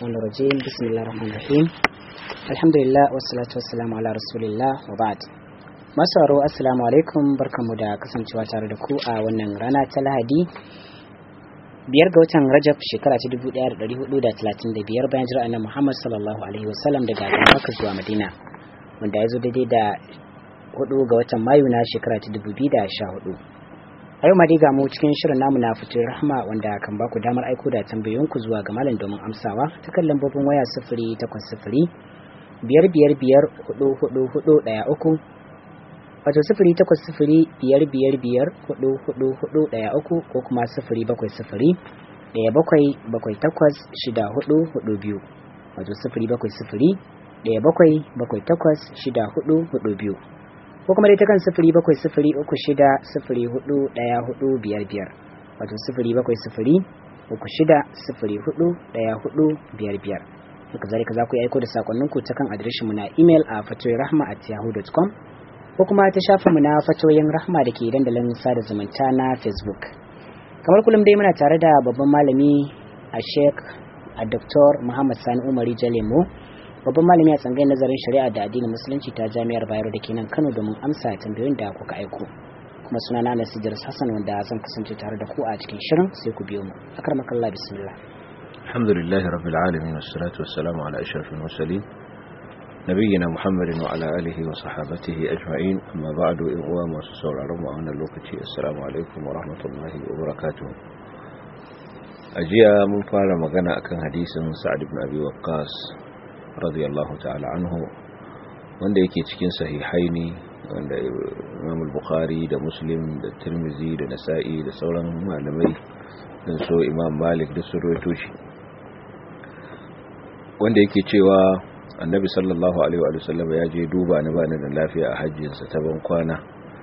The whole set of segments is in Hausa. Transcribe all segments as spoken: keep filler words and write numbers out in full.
الشيطان الرجيم بسم الله الرحمن الرحيم الحمد لله والصلاة والسلام على رسول الله وبعد masaro assalamu alaikum barkamu da kasancewa tare da ku a wannan rana ta Lahadi biyar ga watan Rajab shekara ta dubu ɗaya da ɗari hudu da talatin da biyar bayan jira annabi Muhammad sallallahu alaihi wasallam daga Makka zuwa Madina wanda ya zo daidai da hudu ga watan Mayu na shekara ta dubu biyu da sha hudu. A yau ma dai ga mu cikin shirin namu na fitar rahma wanda kan baku damar aiko da tambayoyinku zuwa ga malam domin amsawa ta kan lambobin waya sifiri takwas sifiri biyar biyar biyar hudu hudu hudu ɗaya uku wato sifiri takwas sifiri biyar biyar biyar hudu hudu hudu ɗaya uku ko kuma sifiri bakwai sifiri ɗaya bakwai bakwai takwas shida hudu hudu biyu wato sifiri bakwai sifiri ɗaya bakwai bakwai takwas shida hudu hudu biyu ko kuma dai ta kan sifiri bakwai sifiri uku shida sifiri hudu ɗaya hudu biyar biyar wato sifiri bakwai sifiri uku shida sifiri hudu ɗaya hudu biyar biyar. Haka zalika za ku yi aiko da sakonninku ta kan adireshinmu na imel a fatoyin rahma at yahoo dot com ko kuma ta shafinmu na fatoyin rahma da ke dandalin sada zumunta na Facebook. Kamar kullum dai muna tare da babban malami a Sheikh a Doctor Muhammad Sani Umari Jalemo, babban malami a tsangayin nazarin shari'a da addinin musulunci ta Jami'ar Bayero da ke nan Kano domin amsa tambayoyin da kuka aiko. Kuma sunana na Sijar Hassan wanda zan kasance tare da ku a cikin shirin sai ku biyo mu. Akramakallah bismillah. Alhamdulillahi rabbil alamin wassalatu wassalamu ala ashrafil mursalin nabiyina Muhammadin wa ala alihi wa sahbihi ajma'in amma ba'du in uwa masu sauraron mu a wannan lokaci assalamu alaikum wa rahmatullahi wa barakatuh. Ajiya mun fara magana akan hadisin Sa'ad ibn Abi Waqqas radiyallahu ta'ala anhu wanda yake cikin sahihaini wanda Imam al-Bukhari da Muslim da Tirmidhi da Nasa'i da sauran malamai dan so Imam Malik da sun rawaito shi wanda yake cewa Annabi sallallahu alaihi wa sallam ya je duba ni bani da lafiya a hajjin sa ta ban kwana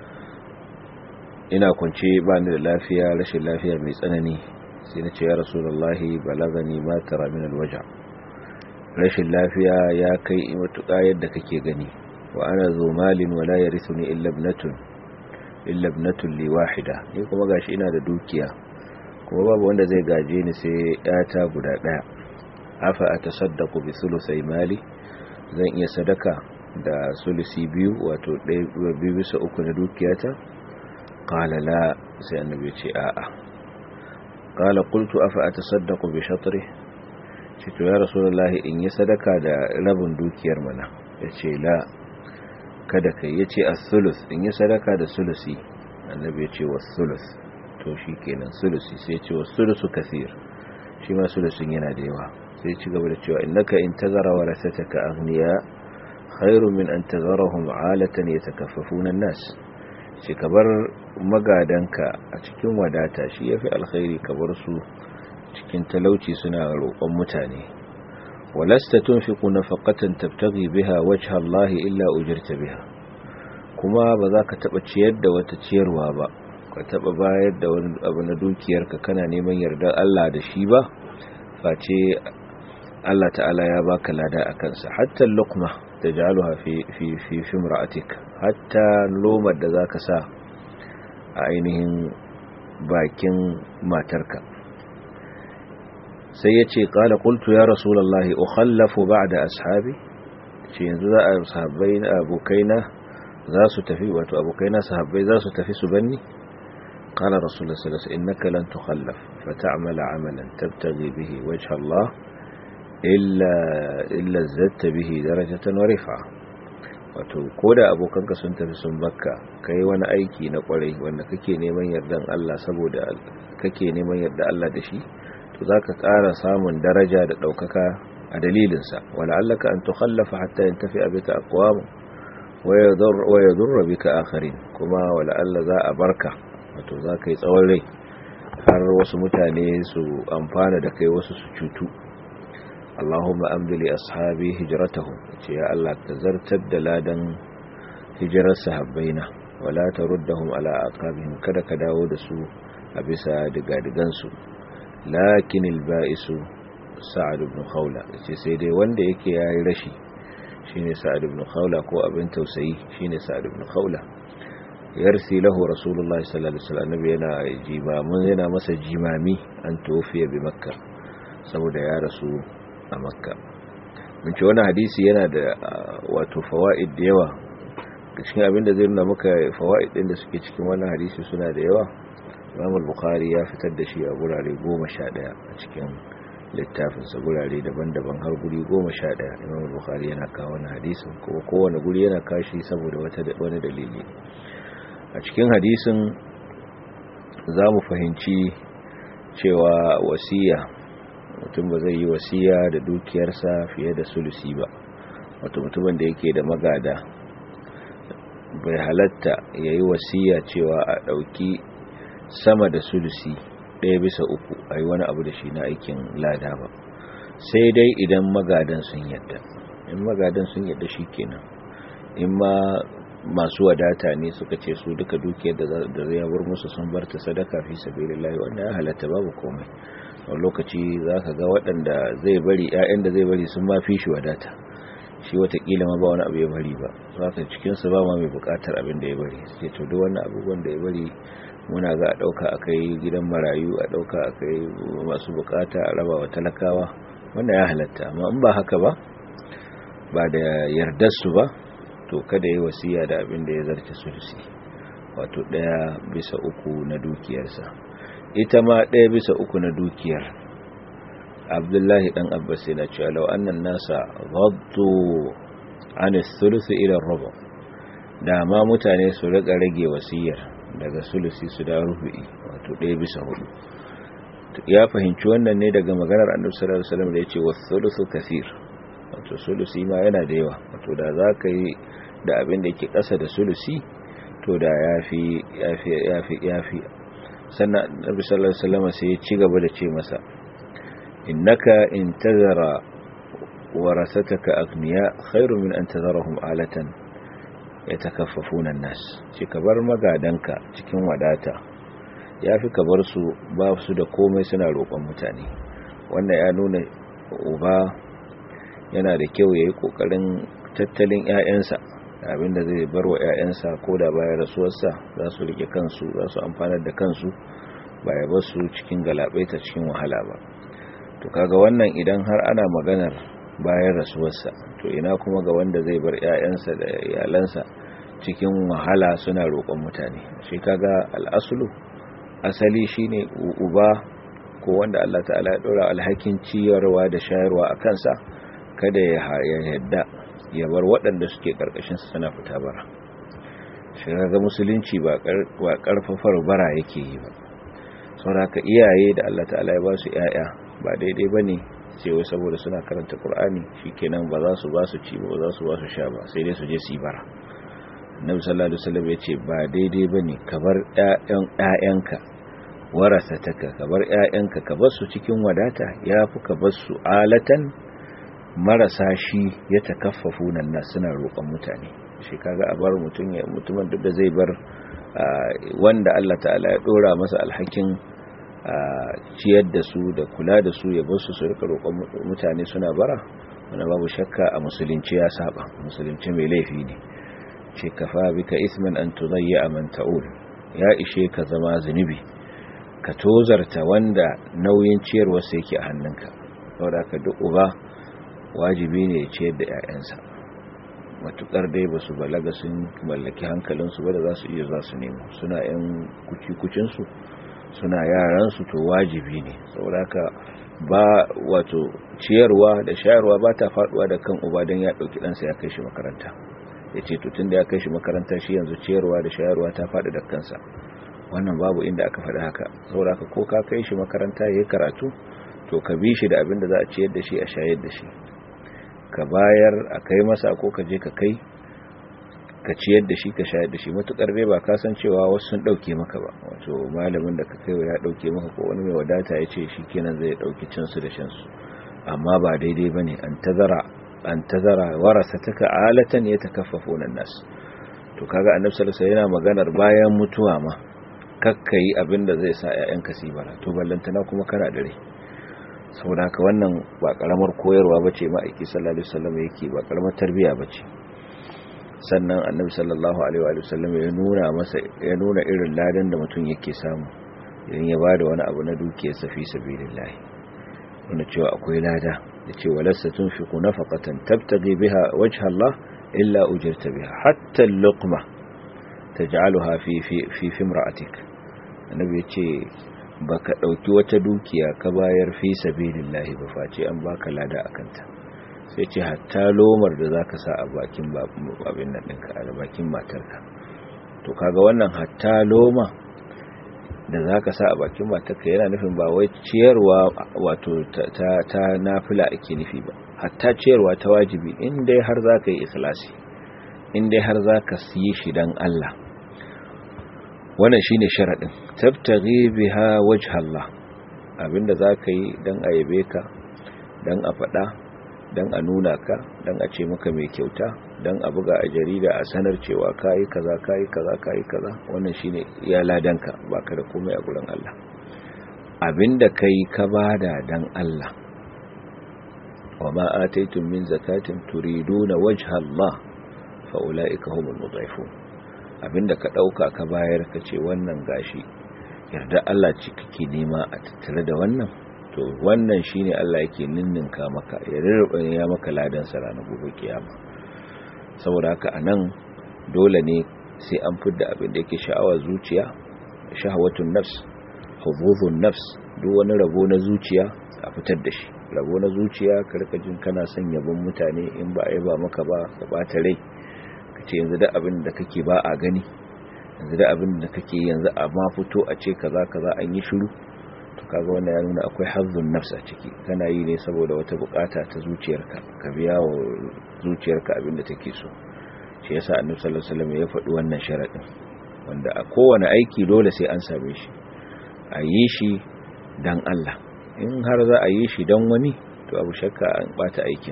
ina kwance bani da lafiya rashin lafiya mai tsanani sai na ce ya Rasulullahi balagani ma tara min al-waja rashin lafiya ya kai matuƙa yadda kake gani wa ana zo malin wala yarithuni illa ibnatun illa ibnatun li wahida ni kuma gashi ina da dukiya kuma babu wanda zai gaje ni sai yata guda daya afa atasaddaqu bi thuluthi mali zan iya sadaka da sulusi biyu wato ɗaya biyu bisa uku na dukiyata qala la sai annabi ya ce a'a qala qultu afa atasaddaqu bi shatri ce to ya rasulullahi in yi sadaka da rabin dukiyar mana ya ce la kada kai ya ce as-sulus in yi sadaka da sulusi annabi ya ce was-sulus to shi kenan sulusi sai ya ce was-sulusu kaseer shi ma sulusin yana da yawa sai ci gaba da cewa innaka in tazara warasataka aghniya khairu min an tazarahum alatan yatakaffafuna an-nas shi kabar magadanka a cikin wadata shi yafi alkhairi kabar su cikin talauci suna roƙon mutane walasta tunfiqu nafaqatan tabtaghi biha wajha Allah illa ujirta biha kuma ba za ka taba ciyar da wata ciyarwa ba ka taba bayar da wani abu na dukiyarka kana neman yardar Allah da shi ba face Allah ta'ala ya baka lada akan sa hatta luqma taj'aluha fi fi fi fimra'atik hatta lomar da zaka sa a ainihin bakin matarka sai ya ce ƙala ƙultu ya rasulallahi ukhallafu ba'da ashabi ce yanzu za a sahabbai na abokaina za su tafi wato abokaina sahabbai za su tafi su banni ƙala rasulullah sallallahu alaihi wasallam innaka lan tukhallaf fa ta'mala 'amalan tabtaghi bihi wajha Allah illa illa zatta bihi darajatan wa rif'a wato koda abokanka sun tafi sun bakka kai wani aiki na kwarai wanda kake neman yardan Allah saboda kake neman yarda Allah da shi to zaka ƙara samun daraja da ɗaukaka a dalilinsa wala'allaka an tukhallafa hatta yantafi bika aqwam wa yadurra bika akharin kuma wala'alla za a barka wato zaka yi tsawon rai har wasu mutane su amfana da kai wasu su cutu Allahumma amdi li ashabi hijratahum ce ya Allah ka zartar da ladan hijirar sahabbaina wala taruddahum ala aqabihim kada ka dawo da su a bisa digadigan su lakin alba'isu sa'ad ibn khawla ce sai dai wanda yake yayi rashi shine sa'ad ibn khawla ko abin tausayi shine sa'ad ibn khawla yarsi lahu rasulullahi sallallahu alaihi wasallam yana jimamin yana masa jimami an tofiya bi makka saboda ya rasu a makka. mun ce wannan hadisi yana da wato fawaid da yawa. Cikin abin da zai nuna maka fawaid din da suke cikin wannan hadisi suna da yawa. Imam al-Bukhari ya fitar da shi a gurare goma sha ɗaya a cikin littafinsa, gurare daban-daban har guri goma sha ɗaya. Imam al-Bukhari yana kawo wannan hadisin, kuma kowane guri yana kashi saboda wata wani dalili. A cikin hadisin za mu fahimci cewa wasiya, mutum ba zai yi wasiya da dukiyarsa fiye da sulusi ba. Wato mutumin da yake da magada bai halatta ya yi wasiya cewa a ɗauki sama da sulusi ɗaya bisa uku a yi wani abu da shi na aikin lada ba, sai dai idan magadan sun yadda. In magadan sun yadda shi kenan. In ma masu wadata ne suka ce su duka dukiyar da zai bar musu sun bar ta sadaka fi sabilillah, wannan ya halatta, babu komai. a lokaci za ka ga waɗanda zai bari, 'ya'yan da zai bari sun ma fi shi wadata, shi watakila ma ba wani abu ya bari ba, za ka cikinsu ba ma mai buƙatar abin da ya bari. sai to duk wannan abubuwan da ya bari muna ga a ɗauka a kai gidan marayu, a ɗauka a kai masu buƙata, a raba wa talakawa, wannan ya halatta. amma in ba haka ba, ba da yardarsu ba, to kada yi wasiya da abin da ya zarce sulusi, wato ɗaya bisa uku na dukiyarsa. ita ma ɗaya bisa uku na dukiyar, Abdullahi dan Abbas yana cewa law annan nasa ghaddu an as-sulusi ila ar-rubu, da ma mutane su riga rage wasiyar daga sulusi su da rubu'i, wato ɗaya bisa hudu. ya fahimci wannan ne daga maganar Annabi sallallahu alaihi wasallam da yace was-sulusu kaseer, wato sulusi ma yana da yawa. wato da zaka yi da abin da yake ƙasa da sulusi, to da yafi yafi yafi yafi sannan Annabi sallallahu alaihi wasallam sai ya ci gaba da ce masa, innaka intazara warasataka aghniya khairu min an tazarahum alatan yatakaffafuna an-nas. shi kabar magadanka cikin wadata yafi kabar su ba su da komai suna roƙon mutane. wannan ya nuna uba yana da kyau yayi kokarin tattalin ƴaƴansa, abinda zai bar wa ƴaƴansa ko da bayan rasuwarsa za su rike kansu, za su amfanar da kansu, ba ya bar su cikin galabaita cikin wahala ba. to kaga wannan idan har ana maganar bayan rasuwarsa, to ina kuma ga wanda zai bar ƴaƴansa da iyalansa cikin wahala suna roƙon mutane. shi kaga al'aslu, asali shine uba ko wanda Allah ta'ala ya dora alhakin ciyarwa da shayarwa a kansa, kada ya yadda ya bar waɗanda suke ƙarƙashinsa suna fita bara. shi ga musulunci ba ƙarfafar bara yake yi ba. saboda haka iyaye da Allah ta'ala ya ba su ƴaƴa, ba daidai bane sai wai saboda suna karanta Qur'ani shikenan ba za su ba su ci ba, za su ba su sha ba, sai dai su je su yi bara. Annabi sallallahu alaihi wasallam ya ce ba daidai bane ka bar ƴaƴan ƴaƴanka warasataka, ka bar ƴaƴanka ka bar su cikin wadata, yafi ka bar su alatan marasa shi ya takaffafu nan na suna roƙon mutane. shi kaga a bar mutum ya mutumin duk da zai bar wanda Allah ta'ala ya dora masa alhakin ciyar da su da kula da su, ya bar su su rika roƙon mutane suna bara, wanda babu shakka a musulunci ya saba, musulunci mai laifi ne. ce kafa bika isman an tudayya man ta'ul, ya ishe ka zama zunubi ka tozarta wanda nauyin ciyarwa sai yake a hannunka. saboda ka duk uba wajibi ne ya ciyar da ƴaƴansa, matukar dai ba su balaga sun mallaki hankalinsu ba da za su iya za su nemo, suna ƴan kuci-kucinsu, suna yaransu, to wajibi ne. saboda ka ba wato ciyarwa da shayarwa ba ta faduwa da kan uba don ya ɗauki ɗansa ya kai shi makaranta, ya ce to tun da ya kai shi makaranta shi yanzu ciyarwa da shayarwa ta faɗi da kansa. wannan babu inda aka faɗi haka. saboda ka ko ka kai shi makaranta ya yi karatu, to ka bi shi da abin da za a ciyar da shi, a shayar da shi, ka bayar a kai masa, ko ka je ka kai ka ciyar da shi, ka shayar da shi, matukar dai ba ka san cewa wasu sun dauke maka ba. wato malamin da ka kai ya dauke maka, ko wani mai wadata ya ce shi kenan zai dauki cin su da shan su. amma ba daidai bane an tazara an tazara warasataka alatan yatakaffafuna an-nas. to kaga annabi sallallahu alaihi wasallam yana maganar bayan mutuwa ma kakkai abinda zai sa ƴaƴanka su bara, to ballantana kuma kana dare. saboda haka wannan ba karamar koyarwa bace ma'aiki sallallahu alaihi wasallam yake, ba karamar tarbiya bace. sannan annabi sallallahu alaihi wa sallam ya nuna masa ya nuna irin ladan da mutum yake samu idan ya bada wani abu na dukiyar sa fi sabilillah, wanda cewa akwai lada yace walasta tunfiqu nafaqatan tabtaghi biha wajha Allah illa ujirta biha hatta al-luqma taj'alha fi fi fi imra'atik annabi yace baka dauki wata dukiya ka bayar fi sabilillahi ba face an baka lada akanta sai ce hatta lomar da zaka sa a bakin abin nan ɗinka a bakin matarka to kaga wannan hatta loma da zaka sa a bakin matarka yana nufin ba wai ciyarwa wato ta ta nafila ake nufi ba hatta ciyarwa ta wajibi in dai har zaka yi ikhlasi in dai har zaka yi shi dan Allah wannan shine sharadin tabtaghi biha wajha Allah abinda zaka yi dan a yabe ka dan a fada dan a nuna ka dan a ce maka mai kyauta dan a buga a jarida a sanar cewa kai kaza kai kaza kai kaza wannan shine ya ladanka baka da komai a gurin Allah abinda kai ka bada dan Allah wama ataytum min zakatin turiduna wajha Allah fa ulaika humul mudhifun abinda ka dauka ka bayar ka ce wannan gashi yarda Allah ce kake nema a tattare da wannan to wannan shine Allah yake ninninka maka ya rarraba ya maka ladan sa ranar gobe kiyama saboda haka anan dole ne sai an fidda abin da yake sha'awa zuciya shahawatun nafs huzuzun nafs duk wani rabo na zuciya a fitar da shi rabo na zuciya ka rika jin kana son yabon mutane in ba a yaba maka ba ka bata rai kace yanzu da abin da kake ba a gani yanzu da abin da kake yanzu a ma fito a ce kaza kaza an yi shiru to kaga wannan ya nuna akwai hazzun nafs a ciki kana yi ne saboda wata bukata ta zuciyarka ka biya wa zuciyarka abin da take so shi yasa annabi sallallahu alaihi wasallam ya faɗi wannan sharadin wanda a kowane aiki dole sai an same shi a yi shi dan Allah in har za a yi shi dan wani to abu shakka an bata aikin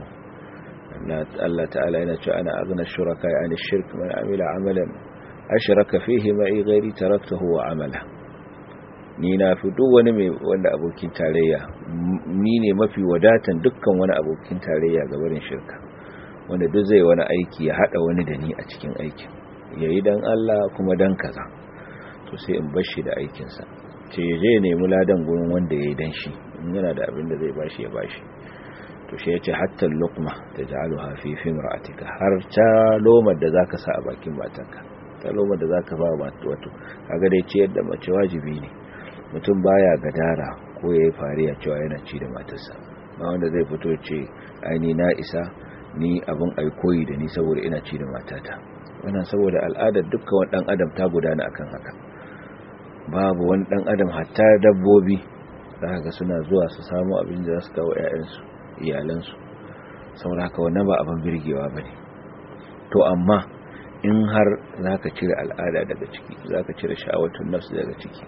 Allah ta'ala yana cewa ana aghna shuraka yani shirk man amila amalan ashraka fihi ma'i ghairi taraktuhu wa amala ni na fi duk wani mai wanda abokin tarayya ni ne mafi wadatan dukkan wani abokin tarayya ga barin shirka wanda duk zai wani aiki ya hada wani da ni a cikin aikin yayi dan Allah kuma dan kaza to sai in bar shi da aikin sa ce je nemi ladan gurin wanda yayi dan shi in yana da abin da zai bashi ya bashi to shi yace hatta luqma taj'aluha fi fimra'atika har ta lomar da zaka sa a bakin matarka ta lomar da zaka ba wato kaga dai ciyar da mace wajibi ne mutum baya gadara ko yayi fariya cewa yana ci da matarsa ba wanda zai fito ce ai ni na isa ni abin ai koyi da ni saboda ina ci da matata wannan saboda al'adar dukkan wani dan adam ta gudana akan haka babu wani dan adam hatta dabbobi zaka suna zuwa su samu abin da za su kawo ƴaƴansu iyalansu saboda haka wannan ba abin birgewa bane to amma in har zaka cire al'ada daga ciki zaka cire sha'awatun nafs daga ciki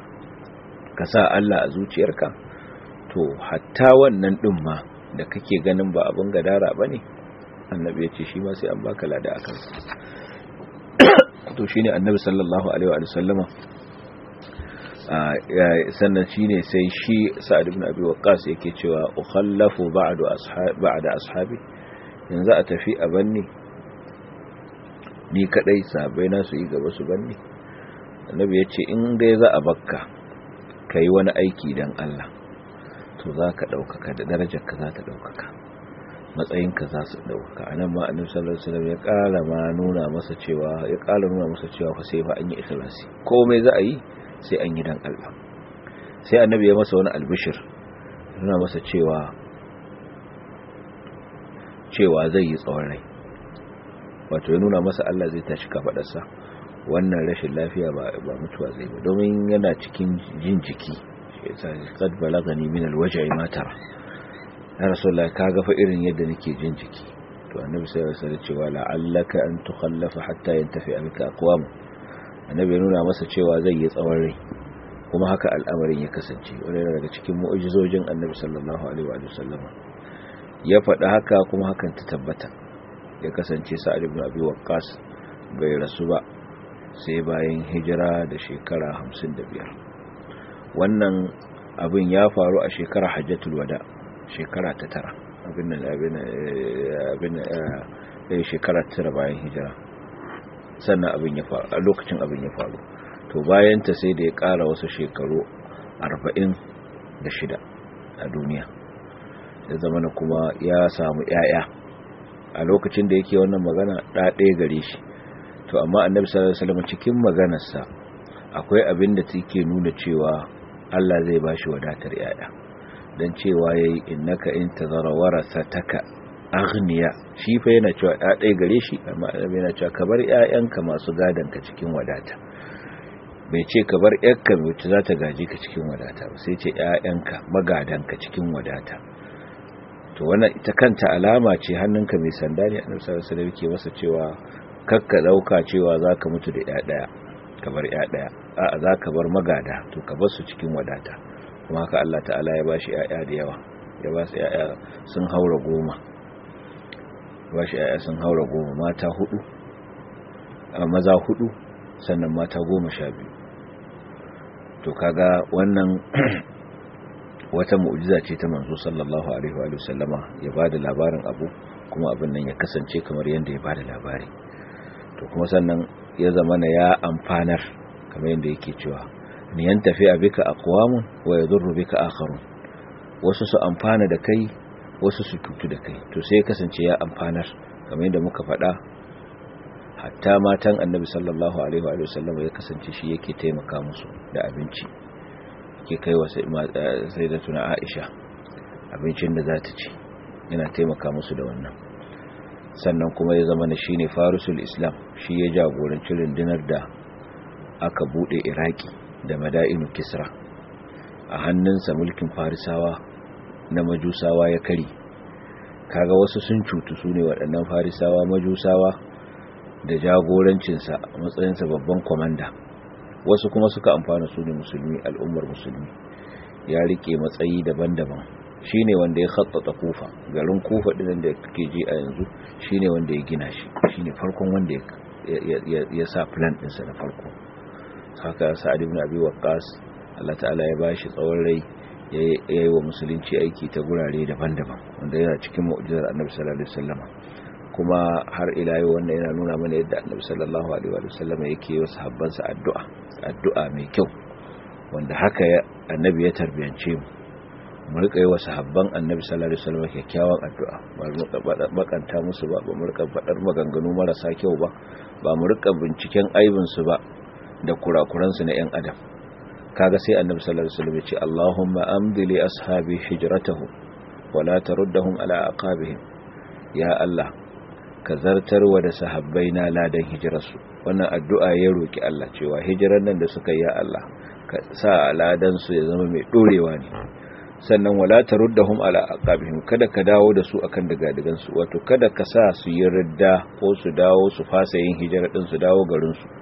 ka sa Allah a zuciyarka to hatta wannan din ma da kake ganin ba abin gadara bane annabi ya ce shi ma sai an baka lada akan sa to shine annabi sallallahu alaihi wa sallama sannan shine sai shi Sa'ad ibn Abi Waqqas yake cewa ukhallafu ba'du ashab ba'da ashabi yanzu a tafi a banni ni kadai sahabbai na su yi gaba su banni annabi yace in dai za a bakka kai wani aiki dan Allah to zaka daukaka da darajar ka za ta daukaka matsayin ka za su daukaka anan ma annabi sallallahu alaihi wasallam ya kara ma nuna masa cewa ya kara nuna masa cewa fa sai fa an yi ikhlasi komai za a yi sai an yi dan Allah sai annabi ya masa wani albishir nuna masa cewa cewa zai yi tsawon rai wato ya nuna masa Allah zai tashi kafadarsa wannan rashin lafiya ba ba mutuwa zai ba domin yana cikin jin jiki sai kad balagani min alwaj'i ma tara ya rasulullah kaga fa irin yadda nake jin jiki to annabi sai ya sanar cewa la'allaka an tukhallafa hatta yantafi anka aqwam annabi nuna masa cewa zai yi tsawon rai kuma haka al'amarin ya kasance wannan daga cikin mu'jizojin annabi sallallahu alaihi wa sallam ya faɗa haka kuma hakan ta tabbata ya kasance Sa'ad ibn Abi Waqqas bai rasu ba sai bayan hijira da shekara hamsin da biyar wannan abin ya faru a shekara hajjatul wada shekara ta tara abin nan abin abin eh shekara ta tara bayan hijira sannan abin ya faru a lokacin abin ya faru to bayan ta sai da ya ƙara wasu shekaru arba'in da shida a duniya ya zamana kuma ya samu ƴaƴa a lokacin da yake wannan magana da ɗaya gare shi to amma annabi sallallahu alaihi wasallam cikin maganarsa akwai abin da take nuna cewa Allah zai bashi wadatar ƴaƴa dan cewa yayi innaka in tazara warasataka aghniya shi fa yana cewa da ɗaya gare shi amma annabi yana cewa ka bar ƴaƴanka masu gadanka cikin wadata bai ce ka bar ƴarka wacce za ta gaji ka cikin wadata ba sai ce ƴaƴanka magadanka cikin wadata to wannan ita kanta alama ce hannunka mai sanda ne annabi sallallahu alaihi wasallam yake masa cewa kakka dauka cewa zaka mutu da ƴa daya ka bar ƴa daya a'a zaka bar magada to ka bar su cikin wadata kuma haka Allah ta'ala ya bashi ƴaƴa da yawa ya ba su ƴaƴa sun haura goma ya bashi ƴaƴa sun haura goma mata hudu a maza hudu sannan mata goma sha biyu to kaga wannan wata mu'jiza ce ta manzo sallallahu alaihi wa sallama ya bada labarin abu kuma abin nan ya kasance kamar yanda ya bada labari to kuma sannan ya zamana ya amfanar kamar yanda yake cewa ni yan tafi abika aqwamun wa yadurru bika akharun wasu su amfana da kai wasu su tutu da kai to sai ya kasance ya amfanar kamar yanda muka faɗa hatta matan annabi sallallahu alaihi wa sallama ya kasance shi yake taimaka musu da abinci ke kai wa sayyidatuna Aisha abincin da za ta ci yana taimaka musu da wannan sannan kuma ya zama shine farisul islam shi ya jagoranci rundunar da aka bude Iraki da madainu Kisra a hannunsa mulkin farisawa na majusawa ya kari kaga wasu sun cutu su ne waɗannan farisawa majusawa da jagorancinsa a matsayinsa babban komanda wasu kuma suka amfana su ne musulmi al'ummar musulmi ya rike matsayi daban-daban shine wanda ya khattata Kufa garin Kufa din da kake ji a yanzu shine wanda ya gina shi shine farkon wanda ya ya sa plan din sa na farko haka Sa'ad ibn Abi Waqqas Allah ta'ala ya bashi tsawon rai yayi wa musulunci aiki ta gurare daban-daban wanda yana cikin mu'jizar Annabi sallallahu alaihi wasallam kuma har ila yau wannan yana nuna mana yadda Annabi sallallahu alaihi wasallam yake wa sahabbansa addu'a addu'a mai kyau wanda haka Annabi ya tarbiyance mu mu rika yi wa sahabban Annabi sallallahu alaihi wasallam kyakkyawan addu'a ba mu rika bakanta musu ba ba mu rika fadar maganganu marasa kyau ba ba mu rika binciken aibin su ba da kurakuran su na yan adam kaga sai Annabi sallallahu alaihi wasallam ya ce Allahumma amdi li ashabi hijratuhum wa la taruddahum ala aqabihim ya Allah ka zartarwa da sahabbai na ladan hijirarsu wannan addu'a ya roki Allah cewa hijiran nan da suka yi ya Allah ka sa ladan su ya zama mai dorewa ne sannan wala taruddahum ala aqabihim kada ka dawo da su akan daga su wato kada ka sa su yi ridda ko su dawo su fasa yin hijira din su dawo garin su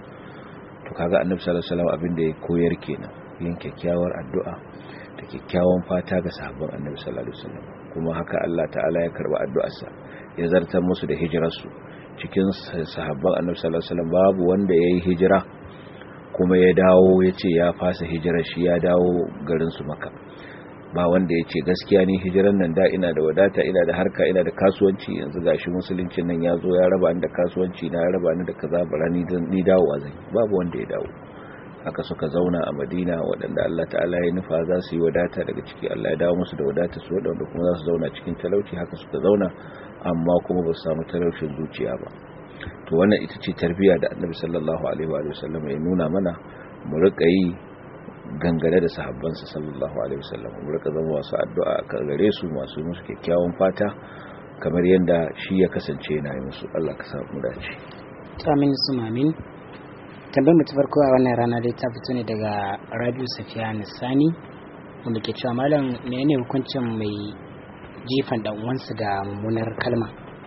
to kaga Annabi sallallahu alaihi wasallam abin da ya koyar kenan yin kyakkyawar addu'a da kyakkyawan fata ga sahabban Annabi sallallahu alaihi wasallam kuma haka Allah ta'ala ya karba addu'arsa ya zartar musu da hijirarsu cikin sahabban Annabi sallallahu alaihi wasallam babu wanda yayi hijira kuma ya dawo yace ya fasa hijirar shi ya dawo garin su Makka ba wanda yace gaskiya ni hijiran nan da ina da wadata ina da harka ina da kasuwanci yanzu gashi musulunci nan yazo ya raba ni da kasuwanci na ya raba ni da kaza barani ni dawo zan babu wanda ya dawo haka suka zauna a Madina waɗanda Allah ta'ala ya nufa za su yi wadata daga ciki Allah ya dawo musu da wadata su waɗanda kuma za su zauna cikin talauci haka suka zauna amma kuma ba su samu talaucin zuciya ba to wannan ita ce tarbiyya da Annabi sallallahu alaihi wa sallam ya nuna mana mu rika yi gangare da sahabbansa sallallahu alaihi wasallam mu rika zama wasu addu'a a gare su masu musu kyakkyawan fata kamar yanda shi ya kasance yana yi musu Allah ka samu dace amin suma amin tambayar mu ta farko a wannan rana dai ta fito ne daga Radio Safiya Sani wanda ke cewa malam menene hukuncin mai jifan dan uwansa da mummunar kalma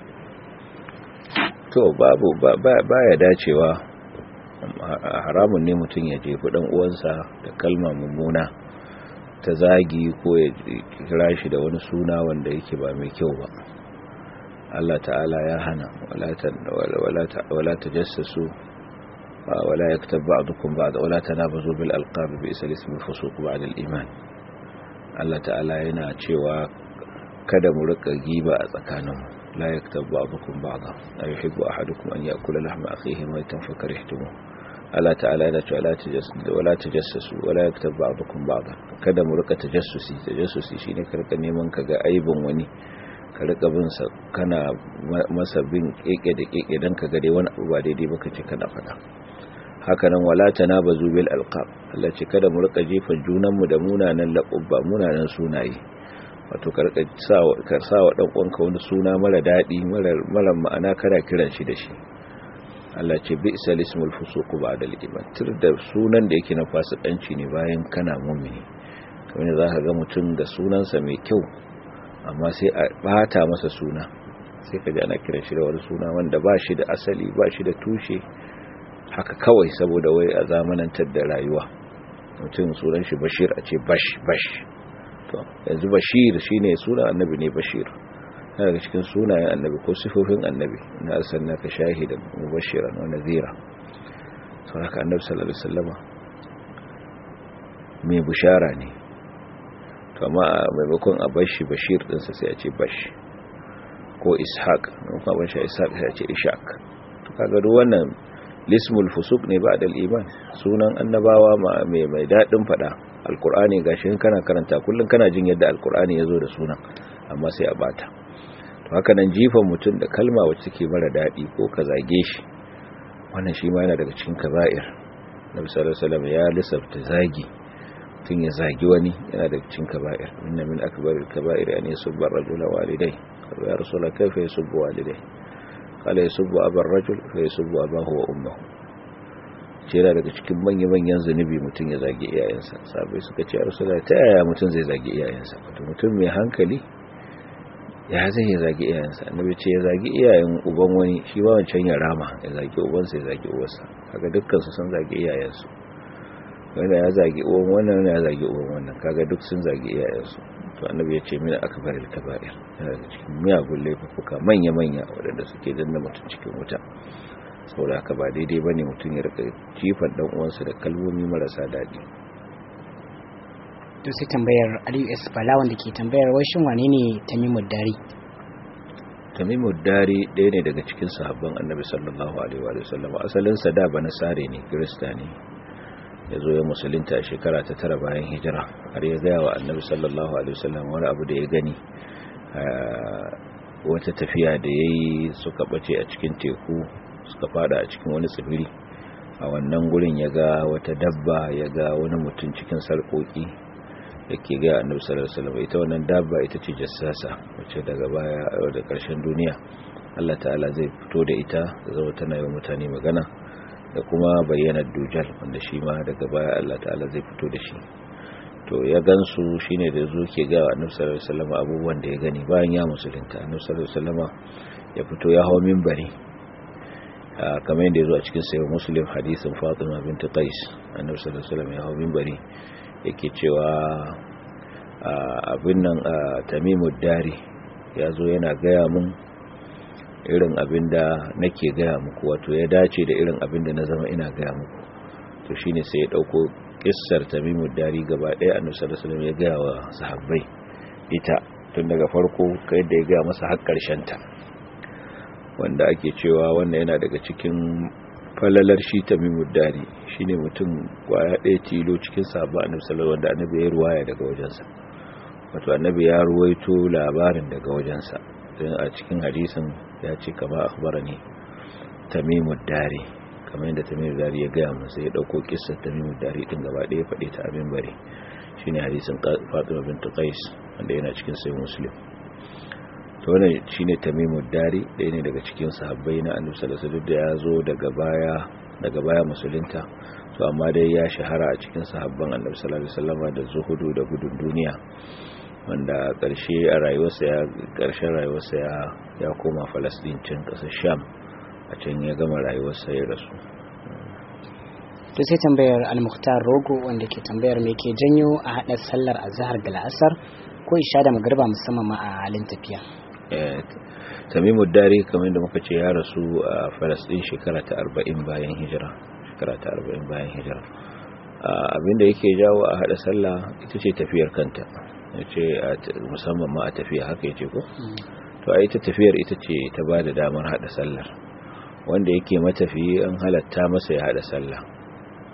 to babu ba ya dacewa haramun ne mutum ya jefi dan uwansa da kalma mummuna ta zagi ko ya kira shi da wani suna wanda yake ba mai kyau ba Allah ta'ala ya hana wala ta wala ta wala tajassasu wala yaktab ba'dukum ba'd wala tanabazu bil alqab bi isal ismi fusuq ba'da al iman Allah ta'ala yana cewa kada mu rika giba a tsakaninmu la yaktab ba'dukum ba'da ayuhibbu ahadukum an ya'kula lahma akhihi maytan fakarihtumu Allah ta'ala yana cewa la tajassasu wala tajassasu wala yaktab ba'dukum ba'dan kada mu rika tajassusi tajassusi shine ka rika neman ka ga aibin wani ka rika bin sa kana masa bin keke da keke dan ka ga dai wani abu ba daidai ba kace kana fada haka nan wala tanabazu bil alqab Allah ce kada mu rika jefa junan mu da munanan laqabba munanan sunaye wato ka rika sawa ka sawa dan uwanka wani suna mara dadi mara mara ma'ana kada kiran shi da shi Allah ce bi'sal ismul fusuq ba'da al-iman tur da sunan da yake na fasikanci ne bayan kana mu'mini kamar ne zaka ga mutum da sunansa mai kyau amma sai a bata masa suna sai ka ji ana kiran shi da wani suna wanda ba shi da asali ba shi da tushe haka kawai saboda wai a zamanantar da rayuwa mutum sunan shi Bashir a ce bash bash to yanzu Bashir shine sunan annabi ne Bashir daga cikin sunayen annabi ko sifofin annabi na arsalnaka shahidan mubashiran wa nadhira to haka annabi sallallahu alaihi wasallama mai bushara ne to amma maimakon a bashi bashir din sa sai a ce bash ko ishaq maimakon a bashi ishaq sai a ce ishaq to kaga duk wannan lismul fusuq ne ba'da al-iman sunan annabawa mai mai dadin fada alqur'ani gashi kana karanta kullun kana jin yadda alqur'ani yazo da sunan amma sai a bata haka nan jifan mutum da kalma wacce take mara daɗi ko ka zage shi wannan shi ma yana daga cikin kaba'ir Nabi sallallahu alaihi wasallam ya lissafta zagi tun ya zagi wani yana daga cikin kaba'ir inna min akbaril kaba'ir an yasubba ar-rajula walidayhi qala ya rasul kayfa yasubbu walidayhi qala yasubbu abar rajul fa yasubbu abahu wa ummuhu yana daga cikin manyan manyan zanubi mutum ya zagi iyayensa sabai suka ce ya rasul ta yaya mutum zai zagi iyayensa wato mutum mai hankali ya zai ya zagi iyayensa annabi ce ya zagi iyayen uban wani shi ba wancan ya rama ya zagi ubansa ya zagi uwarsa kaga dukkan su sun zagi iyayensu wanda ya zagi uwan wannan ya zagi uwan wannan kaga duk sun zagi iyayensu to annabi ya ce mina akbaril kaba'ir yana da cikin miyagun laifuka manya manya waɗanda suke danna mutum cikin wuta saboda haka ba daidai bane mutum ya rika jifan dan uwansa da kalmomi marasa daɗi. To sai tambayar Aliyu S Bala wanda ke tambayar wai shin wane ne Tamimud Dari? Tamimud Dari ɗaya ne daga cikin sahabban Annabi sallallahu alaihi wa sallam. Asalin sa da banasare ne, Kirista ne. Yazo ya musulunta a shekara ta tara bayan hijira. Har ya ga wa Annabi sallallahu alaihi wa sallam wani abu da ya gani wata tafiya da yayi suka bace a cikin teku, suka fada a cikin wani tsibiri. A wannan gurin ya ga wata dabba, ya ga wani mutum cikin sarkoki. Yake ga annabi sallallahu alaihi wasallam ita wannan dabba ita ce jassasa wacce daga baya da karshen duniya Allah ta'ala zai fito da ita zama tana yi mutane magana da kuma bayyanar dujal wanda shi ma daga baya Allah ta'ala zai fito da shi to ya gansu shine da zo ke ga annabi sallallahu alaihi wasallam abubuwan da ya gani bayan ya musulunta annabi sallallahu alaihi wasallam ya fito ya hawo minbari kamar yadda ya zo a cikin sahih Muslim hadisin Fatima bint Qais annabi sallallahu alaihi wasallam ya hawo minbari yake cewa abin nan Tamimud Dari ya zo yana gaya mun irin abin da nake gaya muku wato ya dace da irin abin da na zama ina gaya muku to shine sai ya dauko kissar Tamimud Dari gaba ɗaya annabi sallallahu alaihi wasallam ya gaya wa sahabbai ita tun daga farko kai da ya gaya masa har karshen ta wanda ake cewa wannan yana daga cikin falalar shi Tamimud Dari shine mutum kwaya ɗaya tilo cikin sahabba annabi sallallahu alaihi wasallam wanda annabi ya ruwaya daga wajensa wato annabi ya ruwaito labarin daga wajensa dan a cikin hadisin ya ce kama akhbarani Tamimud Dari kamar yadda Tamimud Dari ya ga mu sai ya dauko kissar Tamimud Dari din gaba ɗaya faɗe ta abin bare shine hadisin Fatima bint Qais wanda yana cikin sahih Muslim to wannan shine Tamimud Dari ɗaya ne daga cikin sahabbai na annabi sallallahu alaihi wasallam da ya zo daga baya daga baya musulunta to amma dai ya shahara a cikin sahabban annabi sallallahu alaihi wasallam da zuhudu da gudun duniya wanda ƙarshe a rayuwarsa ya ƙarshen rayuwarsa ya ya koma Palestine can ƙasar Sham a can ya gama rayuwarsa ya rasu to sai tambayar Al-Mukhtar Rogo wanda ke tambayar me ke janyo a hada sallar azhar da la'asar ko isha da magriba musamman ma a halin tafiya eh Tamimud Dari kamar da muka ce ya rasu a Palestine shekara ta arba'in bayan hijira shekara ta arba'in bayan hijira abinda yake jawo a hada sallah ita ce tafiyar kanta yace musamman ma a tafiya haka yace ko to ai ta tafiyar ita ce ta bada damar hada sallar wanda yake matafiyi an halatta masa ya hada sallah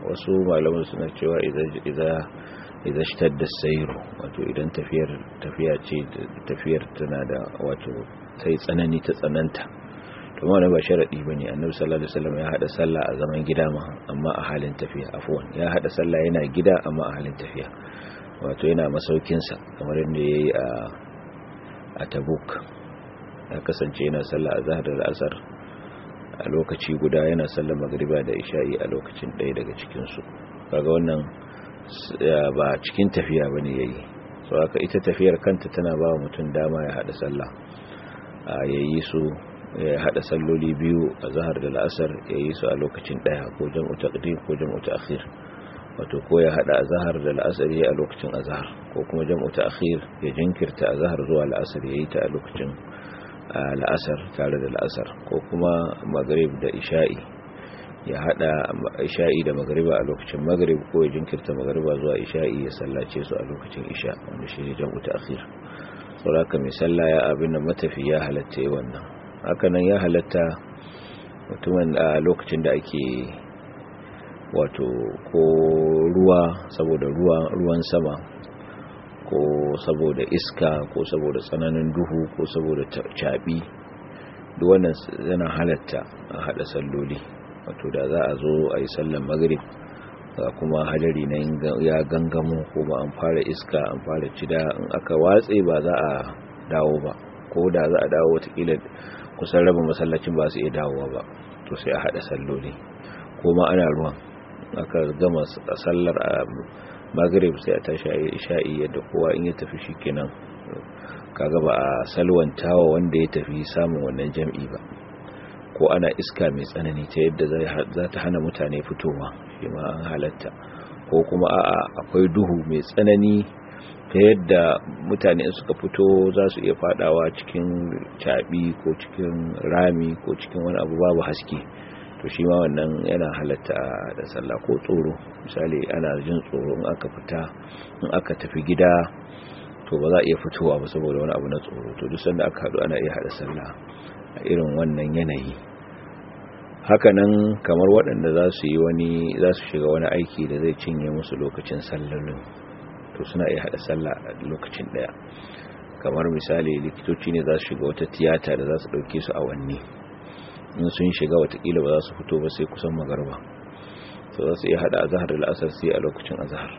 wasu malaman suna cewa idan idan shtadda sayru, wato idan tafiyar tafiya ce tafiyar tana da wato tai tsanani ta tsananta, to wannan ba sharadi bane. Annabi sallallahu alaihi wasallam ya hada sallah a zaman gida ma amma a halin tafiya, afwan ya hada sallah yana gida amma a halin tafiya, wato yana masaukin sa kamar yadda yayi a a Tabuk. Ya kasance yana sallah azhar da asar a lokaci guda, yana sallar magriba da isha'i a lokacin ɗaya daga cikin su. Kaga wannan ba cikin tafiya bane yayi. So haka ita tafiyar kanta tana ba mutum dama ya hada sallah, yayi su ya hada salloli biyu a zahar da la'asar, yayi su a lokacin daya, ko jam'u taqdim ko jam'u ta'khir, wato ko ya hada azhar da la'asar yayi a lokacin azhar, ko kuma jam'u ta'khir ya jinkirta azhar zuwa la'asar yayi ta a lokacin la'asar tare da la'asar, ko kuma maghrib da isha'i ya hada isha'i da magriba a lokacin maghrib, ko ya jinkirta magriba zuwa isha'i ya sallace su a lokacin isha, wanda shine jam'u ta'khir. saboda mai sallah ya abin da matafi ya halatta yi wannan. Haka nan ya halatta mutumin a lokacin da ake wato ko ruwa, saboda ruwa ruwan sama, ko saboda iska, ko saboda tsananin duhu, ko saboda caɓi, duk wannan yana halatta a hada salloli. Wato da za a zo a yi sallan maghrib ga kuma hadari na ya gangamo, kuma an fara iska, an fara cida, in aka watse ba za a dawo ba, ko da za a dawo watakila kusan rabin masallacin ba su iya dawowa ba, to sai a hada salloli. Kuma ana ruwan, aka gama sallar a maghrib sai a tashi a isha'i, yadda kowa in ya tafi shikenan, kaga ba a salwantawa wanda ya tafi samun wannan jam'i ba. Ko ana iska mai tsanani ta yadda za ta hana mutane fitowa, shi ma an halatta. Ko kuma a'a akwai duhu mai tsanani ta yadda mutane suka fito za su iya fadawa cikin caɓi, ko cikin rami, ko cikin wani abu babu haske, to shi ma wannan yana halatta da sallah. Ko tsoro, misali ana jin tsoro in aka fita, in aka tafi gida, to ba za a iya fitowa ba saboda wani abu na tsoro, to duk sanda aka haɗu ana iya haɗa sallah a irin wannan yanayi. Hakanan kamar waɗanda za su yi wani za su shiga wani aiki da zai cinye musu lokacin sallolin, to suna iya hada sallah a lokacin daya. Kamar misali likitoci ne za su shiga wata tiyata da za su dauke su awanni, in sun shiga watakila ba za su fito ba sai kusan magarba, to za su iya hada azhar da al'asar sai a lokacin azhar.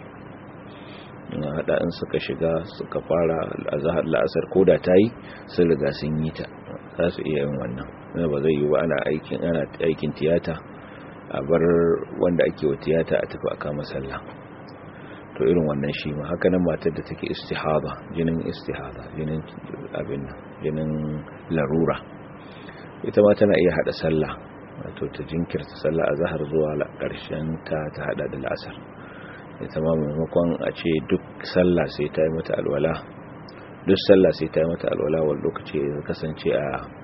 in hada in suka shiga suka fara azhar al'asar ko da tayi sun riga sun yi ta, za su iya yin wannan. ba zai yi ba ana aikin ana aikin tiyata a bar wanda ake wa tiyata a tafi a kama sallah, to irin wannan shi ma. Haka nan matar da take istihada, jinin istihada, jinin abin jinin larura, ita ma tana iya hada sallah, wato ta jinkirta sallah azhar zuwa karshen ta ta hada da al'asar. ita ma maimakon a ce duk sallah sai ta yi mata alwala, duk sallah sai ta yi mata alwala wani lokaci ya kasance a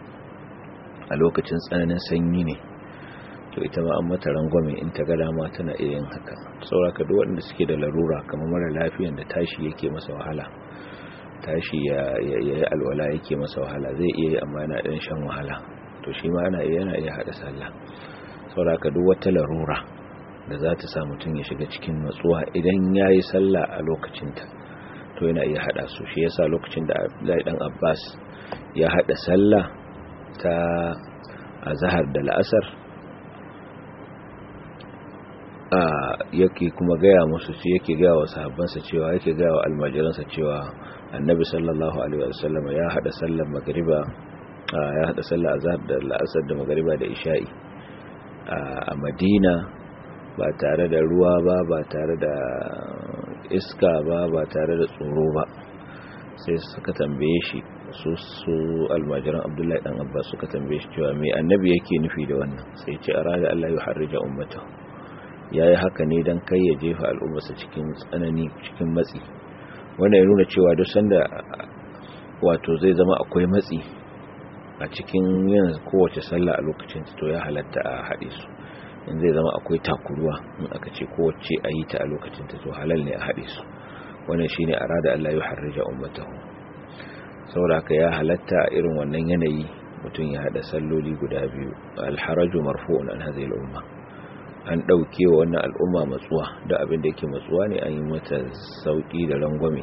a lokacin tsananin sanyi ne, to ita ma an mata rangwame in ta ga dama tana iya yin haka. sauraka duk waɗanda suke da larura, kamar mara lafiyan da tashi yake masa wahala, tashi ya yi alwala yake masa wahala, zai iya yi amma yana ɗan shan wahala, to shi ma ana iya yana iya haɗa sallah. sauraka duk wata larura da za ta sa mutum ya shiga cikin natsuwa idan ya yi sallah a lokacinta, to yana iya haɗa su. Shi yasa lokacin da Abdullahi dan Abbas ya haɗa sallah ta azhar da la'asar, a yake kuma gaya musu ce yake gaya wa sahabbansa cewa yake gaya wa almajiransa cewa annabi sallallahu alaihi wasallam ya haɗa sallar magriba, ya haɗa sallar azhar da la'asar da magriba da isha'i a Madina, ba tare da ruwa ba, ba tare da iska ba, ba tare da tsoro ba. Sai suka tambaye shi, su su almajiran Abdullahi dan Abbas suka tambaye shi cewa me annabi yake nufi da wannan, sai ce arada Allah ya harrija ummata, yayi haka ne dan kai ya jefa al'ummarsa cikin tsanani, cikin matsi. Wannan ya nuna cewa duk sanda wato zai zama akwai matsi a cikin yin kowace sallah a lokacin, to ya halatta a haɗe su. in zai zama akwai takuruwa, in aka ce kowace a yi ta a lokacin ta, to halal ne a haɗe su. wannan shine arada Allah ya harrija ummatahu. saboda haka ya halatta a irin wannan yanayi mutum ya hada salloli guda biyu. al-haraju marfu'un an hadhihi al-umma, an ɗauke wa wannan al'umma matsuwa da abin da yake matsuwa ne an yi mata sauƙi da rangwame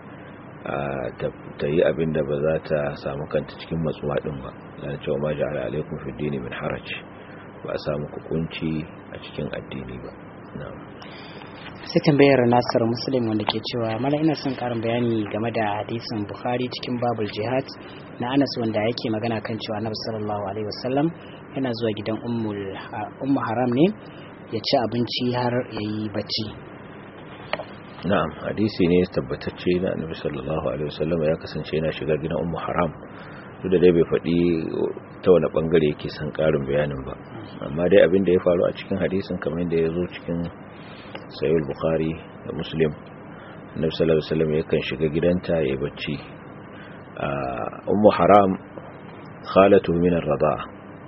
ta yi abin da ba za ta samu kanta cikin matsuwa ɗin ba yana cewa ma ja'ala alaikum fi dini min haraj ba a samu hukunci a cikin addini ba. Sai tambayar Nasir Muslim wanda ke cewa mala ina son karin bayani game da hadisin Bukhari cikin babul jihad na Anas wanda yake magana kan cewa Annabi sallallahu alaihi wasallam yana zuwa gidan ummul ummu haram ne ya ci abinci har yayi bacci. Na'am, hadisi ne tabbatacce na Annabi sallallahu alaihi wasallam ya kasance yana shiga gidan ummu haram duk da dai bai faɗi ta wani bangare yake son karin bayanin ba, amma dai abin da ya faru a cikin hadisin kamar yadda ya zo cikin Sahih Bukhari da Muslim, Annabi sallallahu alaihi wasallam yakan shiga gidanta yayi bacci. Ummu Haram khalatu min ar-rida'a,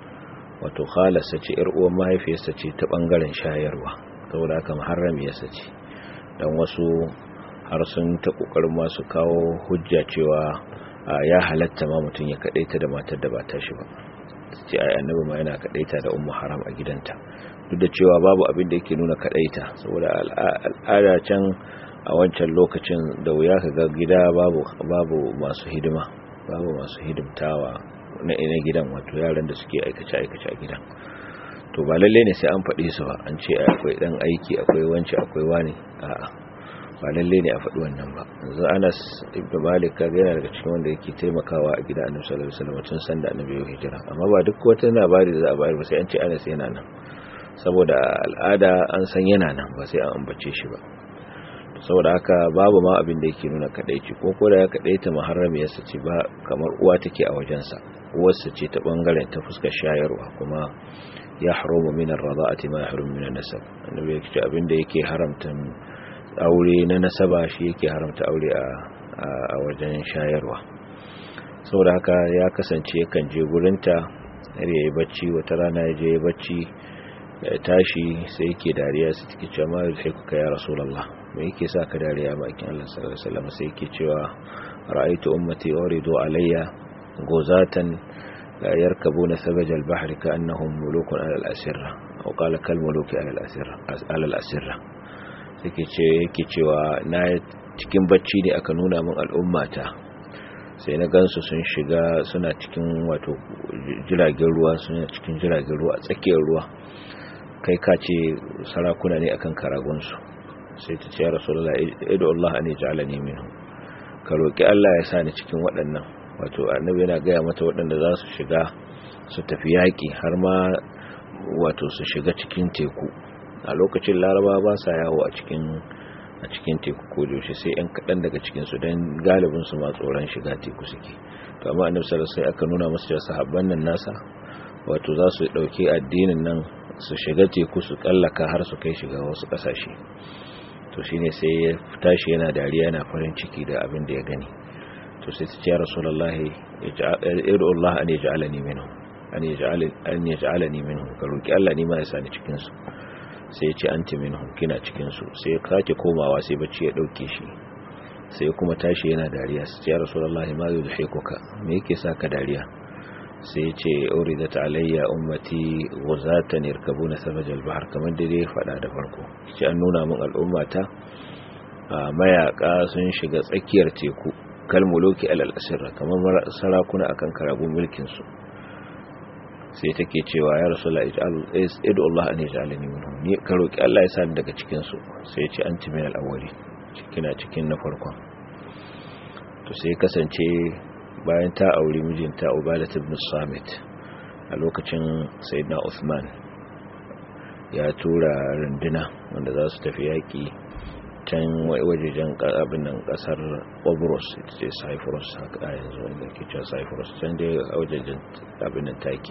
wato khalasa ce ƴar uwan mahaifiyarsa ce ta bangaren shayarwa, saboda haka muharramiyarsa ce. Dan wasu har sun ta kokarin ma su kawo hujja cewa ya halatta ma mutun ya kadaita da matar da ba ta shi ba. Ce ai Annabi ma yana kadaita da Ummu Haram a gidanta. Duk da cewa babu abin da yake nuna kadaita, saboda al'ada can a wancan lokacin da wuya ka ga gida babu babu masu hidima, babu masu hidimtawa na ina gidan, wato yaran da suke aikace aikace a gidan. To ba lalle ne sai an faɗi su ba, an ce akwai dan aiki, akwai wance, akwai wani, a'a ba lalle ne a faɗi wannan ba. Yanzu Anas ibn Malik kaga yana daga cikin wanda yake taimakawa a gidan Annabi sallallahu alaihi wasallam tun san da Annabi ya hijira, amma ba duk wata labari da za a bayar ba sai an ce Anas yana nan, saboda al'ada an san yana nan ba sai an ambace shi ba. Saboda haka babu ma abin da yake nuna kadaici, ko ko da ya kadaita muharramiyarsa ce ba kamar uwa take a wajensa, uwarsa ce ta bangaren ta fuskar shayarwa, kuma ya haramu min ar-rada'ati ma yahrumu min an-nasab. Annabi ya ce abin da yake haramta aure na nasaba shi yake haramta aure a a wajen shayarwa. Saboda haka ya kasance yakan je gurinta har yayi bacci, wata rana ya je bacci ya tashi sai yake dariya, sai take cewa ma sai kuka ya rasulullah, me yake sa ka dariya bakin Allah sallallahu alaihi wasallam? Sai yake cewa ra'aytu ummati uridu alayya gozatan yarkabuna sabaj al-bahr ka'annahum mulukun ala al-asirra, aw qala kal muluki ala al-asirra ala al-asirra. Yake ce yake cewa na cikin bacci ne aka nuna min al'ummata, sai na gansu sun shiga suna cikin wato jiragen ruwa, suna cikin jiragen ruwa a tsakiyar ruwa, kai ka ce sarakuna ne akan karagunsu. Sai ta ce ya rasulullah idu Allah an yaj'alani minhum, ka roki Allah ya sa ni cikin waɗannan. Wato Annabi yana gaya mata waɗanda za su shiga su tafi yaƙi, har ma wato su shiga cikin teku. A lokacin Laraba ba sa yawo a cikin a cikin teku ko yaushe, sai yan kaɗan daga cikin su, dan galibin su ma tsoron shiga teku suke. To amma Annabi sallallahu alaihi wasallam aka nuna masa cewa sahabban nan nasa wato za su dauki addinin nan su shiga teku su kallaka har su kai shiga wasu kasashe. To shine sai ya tashi yana dariya, yana farin ciki da abin da ya gani. To sai ta ce ya rasulullahi ij'al Allah an yaj'alani minhum, an yaj'al an yaj'alani minhum, ka roki Allah ni ma ya sani cikin su. Sai ya ce anti minhum, kina cikin su. Sai ya kake komawa, sai bacci ya dauke shi, sai kuma tashi yana dariya. Sai ce ya rasulullahi ma yudhikuka, me yake saka dariya? Sai ya ce uridat alayya ummati ghuzatan yarkabuna sabaj al-bahr, kamar da dai fada da farko. Sai an nuna min al'ummata mayaka sun shiga tsakiyar teku, kal muluki alal asirra, kamar sarakuna akan karagun mulkin su. Sai take cewa ya rasulullah idu Allah an yaj'alani minhum, ni ka roki Allah ya sani daga cikin su. Sai ya ce anti min al-awwali, kina cikin na farkon. To sai kasance bayan ta auri mijinta Ubadah ibn Samit, a lokacin Sayyidina Uthman ya tura runduna wanda za su tafi yaki can wajejen abin nan kasar Obrus, ita ce Cyprus haka yanzu wanda ke cewa Cyprus, can dai wajejen abin nan taki.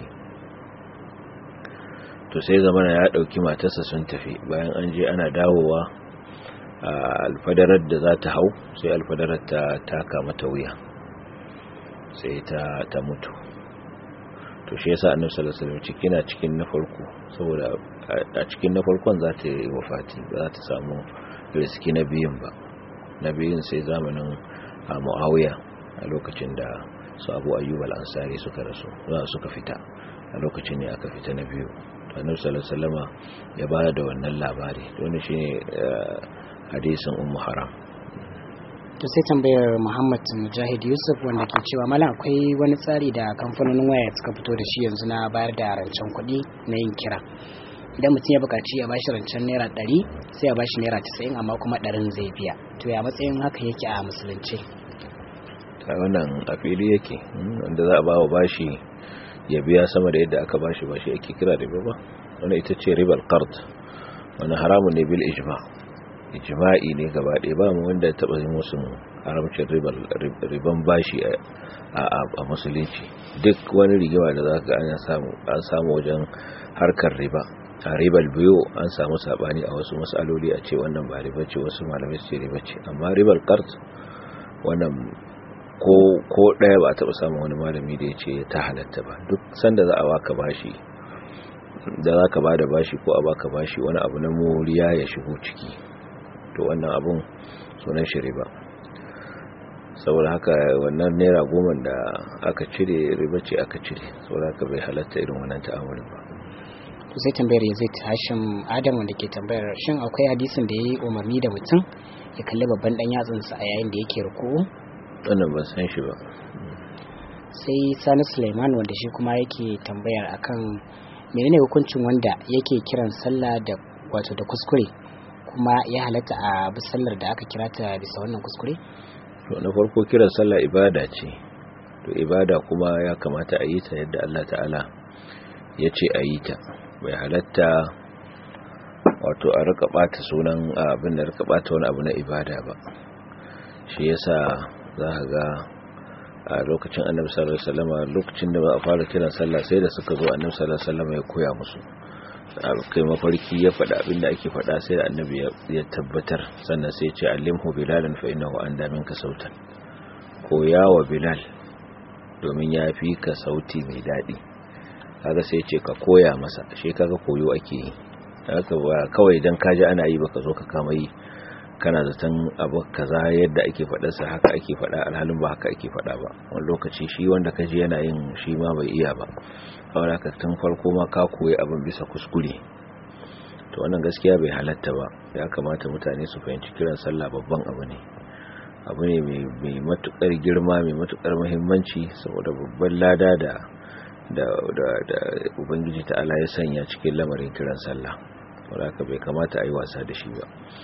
To sai zamana ya dauki matarsa sun tafi, bayan an je ana dawowa alfadarar da za ta hau, sai alfadarar ta taka mata wuya, sai ta ta mutu. To shi yasa Annabi sallallahu alaihi wasallam cikina cikin na farko, saboda a cikin na farkon za ta yi wafati, ba za ta samu riski na biyun ba. Na biyun sai zamanin Muawiya, a lokacin da su Abu Ayyub al-Ansari suka rasu, za suka fita, a lokacin ne aka fita na biyu. annabi sallallahu alaihi wasallama ya ba da wannan labari wannan shine hadisin ummu haram. To sai tambayar Muhammad Mujahid Yusuf wanda ke cewa malam akwai wani tsari da kamfanonin waya suka fito da shi yanzu na bayar da rancen kuɗi na yin kira. Idan mutum ya buƙaci ya bashi rancen naira ɗari sai ya bashi naira casa'in amma kuma ɗarin zai biya. To ya matsayin haka yake a musulunci? Ta wannan a fili yake wanda za a ba wa bashi ya biya sama da yadda aka bashi bashi ake kira riba ba. Wannan ita ce ribal qard. Wannan haramun ne bil ijma'. Ijma'i ne gaba ɗaya ba mu wanda taɓa yin musu haramcin riban bashi a musulunci. Duk wani rigima da za ka an samu wajen harkar riba a ribal biyu an samu saɓani a wasu matsaloli a ce wannan ba riba ce wasu malamai ce riba ce amma ribal qard wannan ko ɗaya ba a taɓa samun wani malami da ya ce ta halatta ba. Duk sanda za a baka bashi da za ka ba da bashi ko a baka bashi wani abu na moriya ya shigo ciki to wannan abun sunan shi riba. Saboda haka wannan naira goma da aka cire riba ce aka cire saboda haka bai halatta irin wannan ta'amulin ba. To sai tambayar ya zai tashin Adam wanda ke tambayar shin akwai hadisin da yayi umarni da mutum ya kalli babban dan yatsunsa a yayin da yake ruku'u? Wannan ban san shi ba. Sai Sani Suleiman wanda shi kuma yake tambayar akan menene hukuncin wanda yake kiran sallah da wato da kuskure kuma ya halatta a bi sallar da aka kira ta bisa wannan kuskure? To na farko kiran sallah ibada ce. To ibada kuma ya kamata a yi ta yadda Allah ta'ala ya ce a yi ta. Bai halatta wato a rika bata sunan abin da rika bata wani abu na ibada ba. Shi yasa za ka ga a lokacin Annabi sallallahu alaihi wasallam lokacin da ba a fara kiran sallah sai da suka zo Annabi sallallahu alaihi wasallam ya koya musu. Kai mafarki ya faɗa abin da ake faɗa sai da Annabi ya tabbatar sannan sai ya ce allimhu bilalan fa innahu anda minka sautan. Koya wa Bilal domin ya fi ka sauti mai daɗi. Kaga sai ya ce ka koya masa shi kaga koyo ake yi. Haka ba kawai dan kaji ana yi baka zo ka kama yi kana zaton abu kaza yadda ake faɗa sa haka ake faɗa alhalin ba haka ake faɗa ba. Wani lokaci shi wanda kaji yana yin shi ma bai iya ba. Kawai haka tun farko ma ka koyi abin bisa kuskure. To wannan gaskiya bai halatta ba. Ya kamata mutane su fahimci kiran sallah babban abu ne. Abu ne mai matukar girma mai matukar muhimmanci saboda babban lada da da da, da Ubangiji ta'ala ya sanya cikin lamarin kiran sallah. Wanda haka bai kamata a yi wasa da shi ba.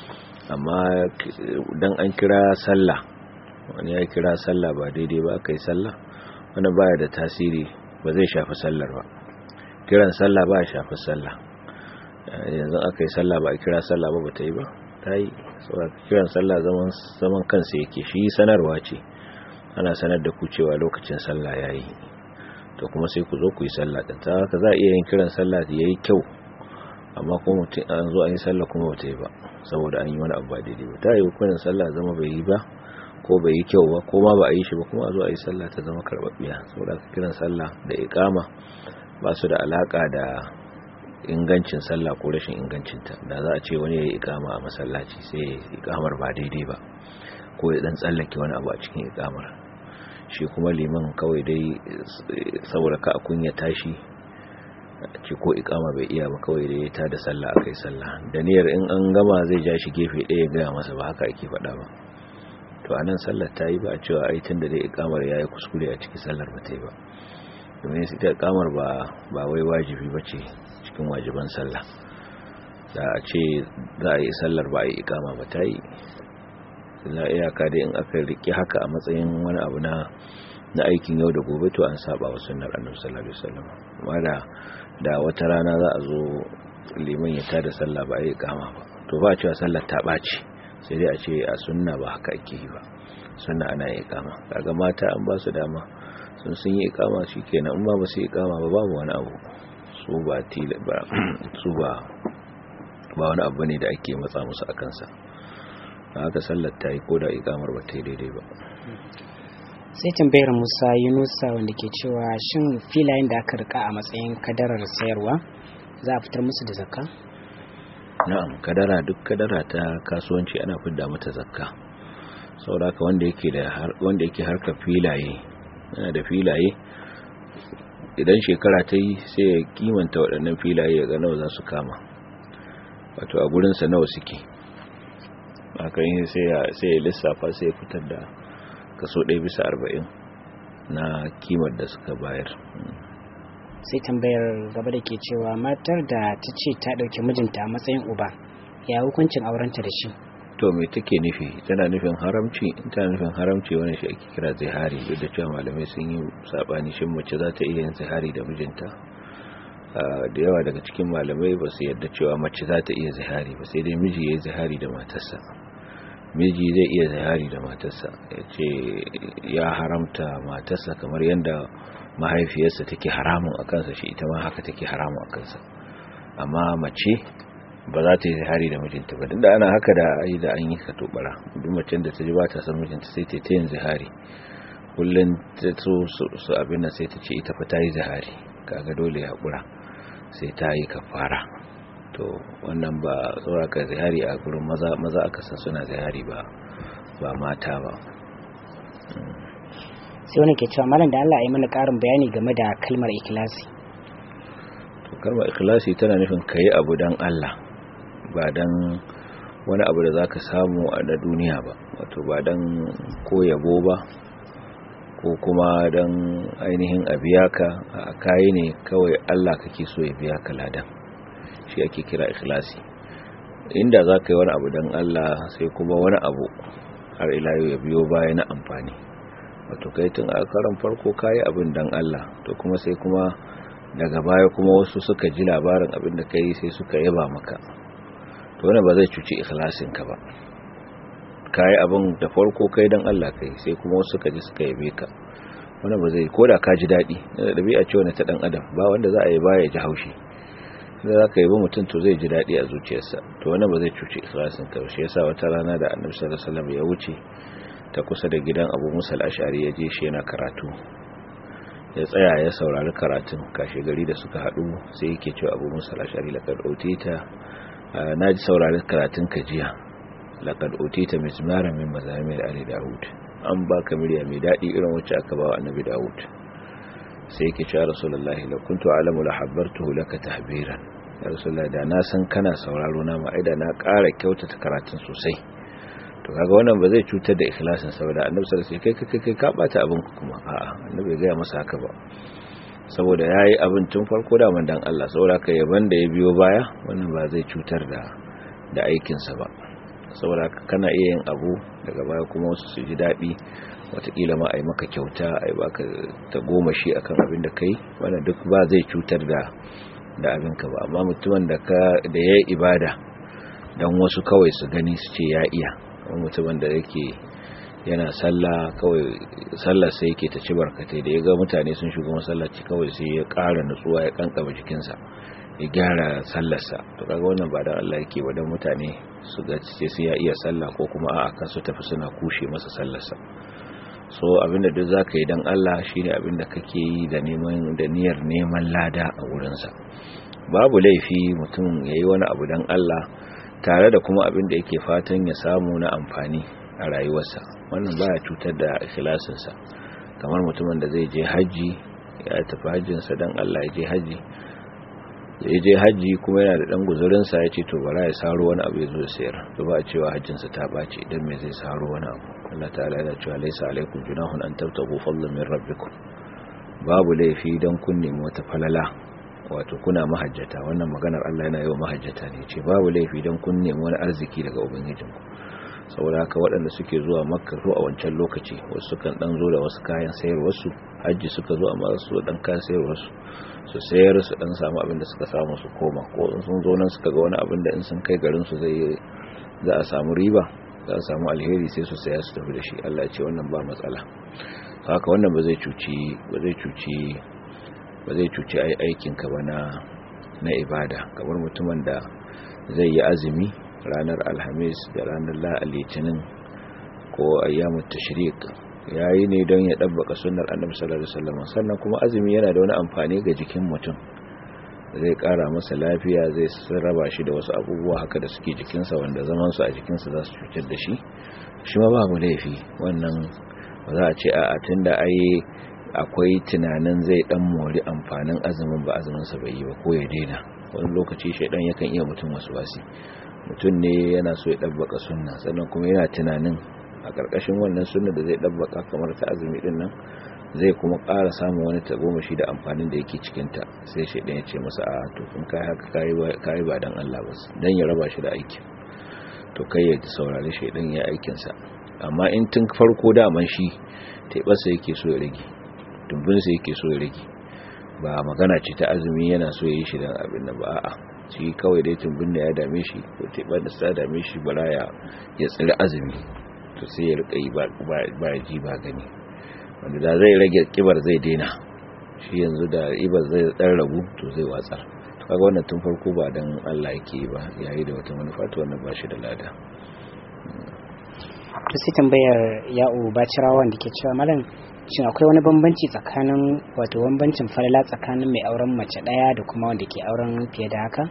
Amma dan an kira sallah wani ya kira sallah ba daidai ba kai sallah wannan baya da tasiri ba zai shafi sallar ba. Kiran sallah ba ya shafi sallah. Yanzu aka yi sallah ba a kira sallah ba ba ta yi ba ta yi. Saboda kiran sallah zaman zaman kansa yake shi sanarwa ce ana sanar da ku cewa lokacin sallah yayi to kuma sai ku zo ku yi sallah din ta haka za a iya yin kiran sallah da yayi kyau amma kuma mutum an zo an yi sallah kuma ba ta yi ba saboda an yi wani abu ba daidai ba ta yi kiran sallah zama bai yi ba ko bai yi kyau ba ko ma ba a yi shi ba kuma a zo a yi sallah ta zama karɓaɓɓiya. Saboda kiran sallah da iqama ba su da alaka da ingancin sallah ko rashin ingancinta. Da za a ce wani ya yi iqama a masallaci sai iqamar ba daidai ba ko ya dan tsallake wani abu a cikin iqamar shi kuma liman kawai dai saboda ka kunya tashi ce ko iqama bai iya ba kawai dai ta da sallah akai sallah da niyyar in an gama zai ja shi gefe ɗaya ga masa ba haka ake faɗa ba. To anan sallar ta yi ba a cewa ai tunda dai iqamar yayi kuskure a cikin sallar ba ta yi ba. Domin ita iqamar ba ba wai wajibi bace cikin wajiban sallah. Da a ce za a yi sallar ba a yi iqama ba ta yi. La iyaka dai in aka rike haka a matsayin wani abu na na aikin yau da gobe to an saba wa sunnar Annabi sallallahu alaihi wasallam. Amma da da wata rana za a zo liman ya tada sallah ba a yi iqama ba to ba a cewa sallar ta ɓaci. Sai dai a ce a sunna ba haka ake yi ba. Sunna ana yi iqama. Kaga mata an ba su dama sun sun yi iqama shikenan in ba ba su yi iqama ba babu wani abu. Su ba tila ba su ba ba wani abu ne da ake matsa musu akan sa. Haka sallar ta yi ko da iqamar ba ta yi daidai ba. Sai tambayar Musa Yunusa wanda ke cewa shin filayen da aka rika a matsayin kadarar sayarwa za a fitar musu da zakka? Na'am, kadara duk kadara ta kasuwanci ana fidda mata zakka. Saboda haka wanda yake da wanda yake harkar filaye yana da filaye idan shekara ta yi sai ya kimanta waɗannan filaye ga nawa za su kama, wato a gurinsa nawa suke, hakan sai ya lissafa sai ya fitar da kaso ɗaya bisa arba'in na kimar da suka bayar. Sai tambayar gaba da ke cewa matar da ta ce ta ɗauki mijinta a matsayin uba, ya hukuncin aurenta da shi? To me take nufi? Tana nufin haramci? Tana nufin haramci wani shi ake kira zihari, duk da cewa malamai sun yi sabani shin mace za ta iya yin zihari da mijinta. Da yawa daga cikin malamai ba su yarda cewa mace za ta iya zihari ba, sai dai miji ya yi zihari da matarsa. Miji zai iya zihari da matarsa, ya ce ya haramta matarsa kamar yadda mahaifiyarsa take haramun a kansa, shi ita ma haka take haramun a kansa. Amma mace ba za ta yi zihari da mijinta ba, da ana haka da ai da an yi ka tobara. Duk macen da ta ji ba ta san mijinta sai ta yin zihari, kullun ta so su abin nan sai ta ce ita fa ta yi zihari, kaga dole ya hakura sai ta yi kafara. To wannan ba tsora ka zihari a gurin maza, maza aka san suna zihari ba ba mata ba. Sai wani ke cewa malam da Allah ya yi mana karin bayani game da kalmar ikhlasi. To kalmar ikhlasi tana nufin kai abu dan Allah, ba dan wani abu da zaka samu a da duniya ba, wato ba dan koyabo ba ko kuma dan ainihin abiyaka, a kai ne kawai Allah kake so ya biya ka ladan, shi ake kira ikhlasi. Inda zaka yi wani abu dan Allah sai kuma wani abu har ila yau ya biyo baya na amfani, wato kai tun a karan farko kai abin dan Allah, to kuma sai kuma daga baya kuma wasu suka ji labarin abin da kai sai suka yaba maka, to wannan ba zai cuci ikhlasin ka ba. Kai abin da farko kai dan Allah kai, sai kuma wasu suka ji suka yabe ka, wannan ba zai, koda ka ji dadi, da dabi'a ce wannan ta dan adam, ba wanda za a yi baya ji haushi. Idan zaka yabi mutum to zai ji dadi a zuciyarsa, to wannan ba zai cuci ikhlasin ka ba. Shi yasa wata rana da Annabi sallallahu alaihi wasallam ya wuce ta kusa da gidan Abu Musa al-Ash'ari, ya je shi yana karatu, ya tsaya ya saurari karatun. Kashe gari da suka hadu sai yake cewa Abu Musa al-Ash'ari, laqad utita, naji saurari karatun ka jiya, laqad utita mizmaran min mazamir ali Dawud, an baka murya mai dadi irin wacce aka ba wa Annabi Dawud. Sai yake cewa Rasulullahi la kuntu a'lamu la habbartuhu laka tahbiran, ya Rasulullahi da na san kana sauraro na ma aida na ƙara kyautata karatun sosai. To kaga wannan ba zai cutar da ikhlasin saboda Annabi sallallahu alaihi wasallam kai kai ka bata abin kuma a'a, Annabi bai ga masa haka ba, saboda yayi abin tun farko da man dan Allah, saboda kai yaban da ya biyo baya wannan ba zai cutar da da aikin sa ba. Saboda kana iya yin abu daga baya kuma wasu su ji dadi, wataƙila ma ai maka kyauta, ai baka ta goma shi akan abin da kai, wannan duk ba zai cutar da da abin ka ba. Amma mutumin da ka da yayi ibada dan wasu kawai su gani su ce ya iya, mutumin da yake yana sallah kawai sallar sai yake ta ci barkatai, da ya ga mutane sun shigo masallaci kawai sai ya ƙara nutsuwa, ya kankama jikinsa, ya gyara sallarsa. To kaga wannan ba dan Allah yake ba, dan mutane su ga ce sai ya iya sallah, ko kuma a'a kan su tafi suna kushe masa sallarsa. So abinda duk zaka yi dan Allah shine abinda kake yi da neman da niyyar neman lada a wurin sa. Babu laifi mutum yayi wani abu dan Allah tare da kuma abin da yake fatan ya samu na amfani a rayuwarsa, wannan baya cutar da ikhlasinsa. Kamar mutumin da zai je haji, ya tafi hajjinsa dan Allah, ya je haji ya je haji kuma yana da dan guzurinsa, ya ce to bara ya saro wani abu ya zo sayar, to ba a cewa hajjinsa ta bace idan me zai saro wani abu. Allah ta'ala yana cewa laysa alaikum junahun an tabtagu fadlan min rabbikum, babu laifi dan kun nemi wata falala, wato kuna mahajjata. Wannan maganar Allah yana yawa mahajjata ne, ce babu laifi dan kun nemi wani arziki daga ubangijinku. Saboda haka waɗanda suke zuwa Makka ko a wancan lokaci, wasu kan dan zo da wasu kayan sayarwar su, haji suka zo amma su dan kayan sayarwar su su sayar, su dan samu abin da suka samu su koma, ko sun zo nan suka ga wani abin da in sun kai garin su zai za a samu riba, za a samu alheri, sai su saya su tafi da shi. Allah ya ce wannan ba matsala. Haka wannan ba zai cuci ba zai cuci ba zai cuci aikinka ba na na ibada. Kamar mutumin da zai yi azumi ranar alhamis da ranar litinin ko ayyamut tashriq, yayi ne don ya dabbaka sunnar annabi sallallahu alaihi wasallam. Sannan kuma azumi yana da wani amfani ga jikin mutum, zai kara masa lafiya, zai sarraba shi da wasu abubuwa haka da suke jikinsa wanda zaman su a jikinsa za su cutar da shi. Shi ma babu laifi wannan, ba za a ce a tunda ai akwai tunanin zai dan mori amfanin azumin ba azumin sa bai yi ba ko ya daina. Wani lokaci shaidan yakan iya mutum waswasi, mutum ne yana so ya dabbaka sunna sannan kuma yana tunanin a karkashin wannan sunna da zai dabbaka kamar ta azumi din nan zai kuma ƙara samun wani tagomashi da amfanin da yake cikinta, sai shaidan ya ce masa a to kun kai haka kai ba dan Allah ba dan ya raba shi da aiki, to kai ya saurari shaidan ya aikinsa. Amma in tun farko daman shi taibarsa yake so ya rage, tumbinsa yake so ya rage, ba magana ce ta azumi yana so ya yi shi don abin da ba a shi kawai dai tumbin da ya dame shi ko taibar da sa dame shi bara ya ya tsiri azumi, to sai ya rika yi ba ji ba gani, wanda da zai rage kibar zai daina, shi yanzu da ibar zai dan ragu to zai watsar. Kaga wannan tun farko ba dan Allah yake ba, yayi da wata manufa to wannan ba shi da lada. To sai tambayar ya'u bacirawan da ke cewa malam shin akwai wani bambanci tsakanin wato bambancin falala tsakanin mai auren mace daya da kuma wanda ke auren fiye da haka?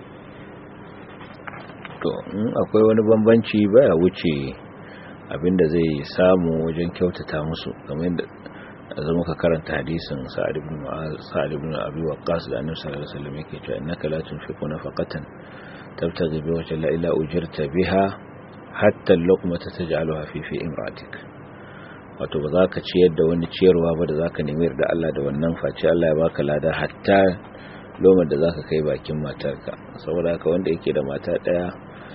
To in akwai wani bambanci baya wuce abinda zai samu wajen kyautata musu, kamar yadda zama ka karanta hadisin Sa'ad ibn Mu'adh Sa'ad ibn Abi Waqqas da Annabi sallallahu alaihi wasallam yake cewa innaka la tunfiqu nafaqatan tabtaghi bi wajhi Allah illa ujirta biha hatta al-luqmata taj'aluha fi fi imratik. Wato ba za ka ciyar da wani ciyarwa ba da za ka nemi da Allah da wannan face Allah ya baka lada hatta lomar da za ka kai bakin matarka. Saboda haka wanda yake da mata daya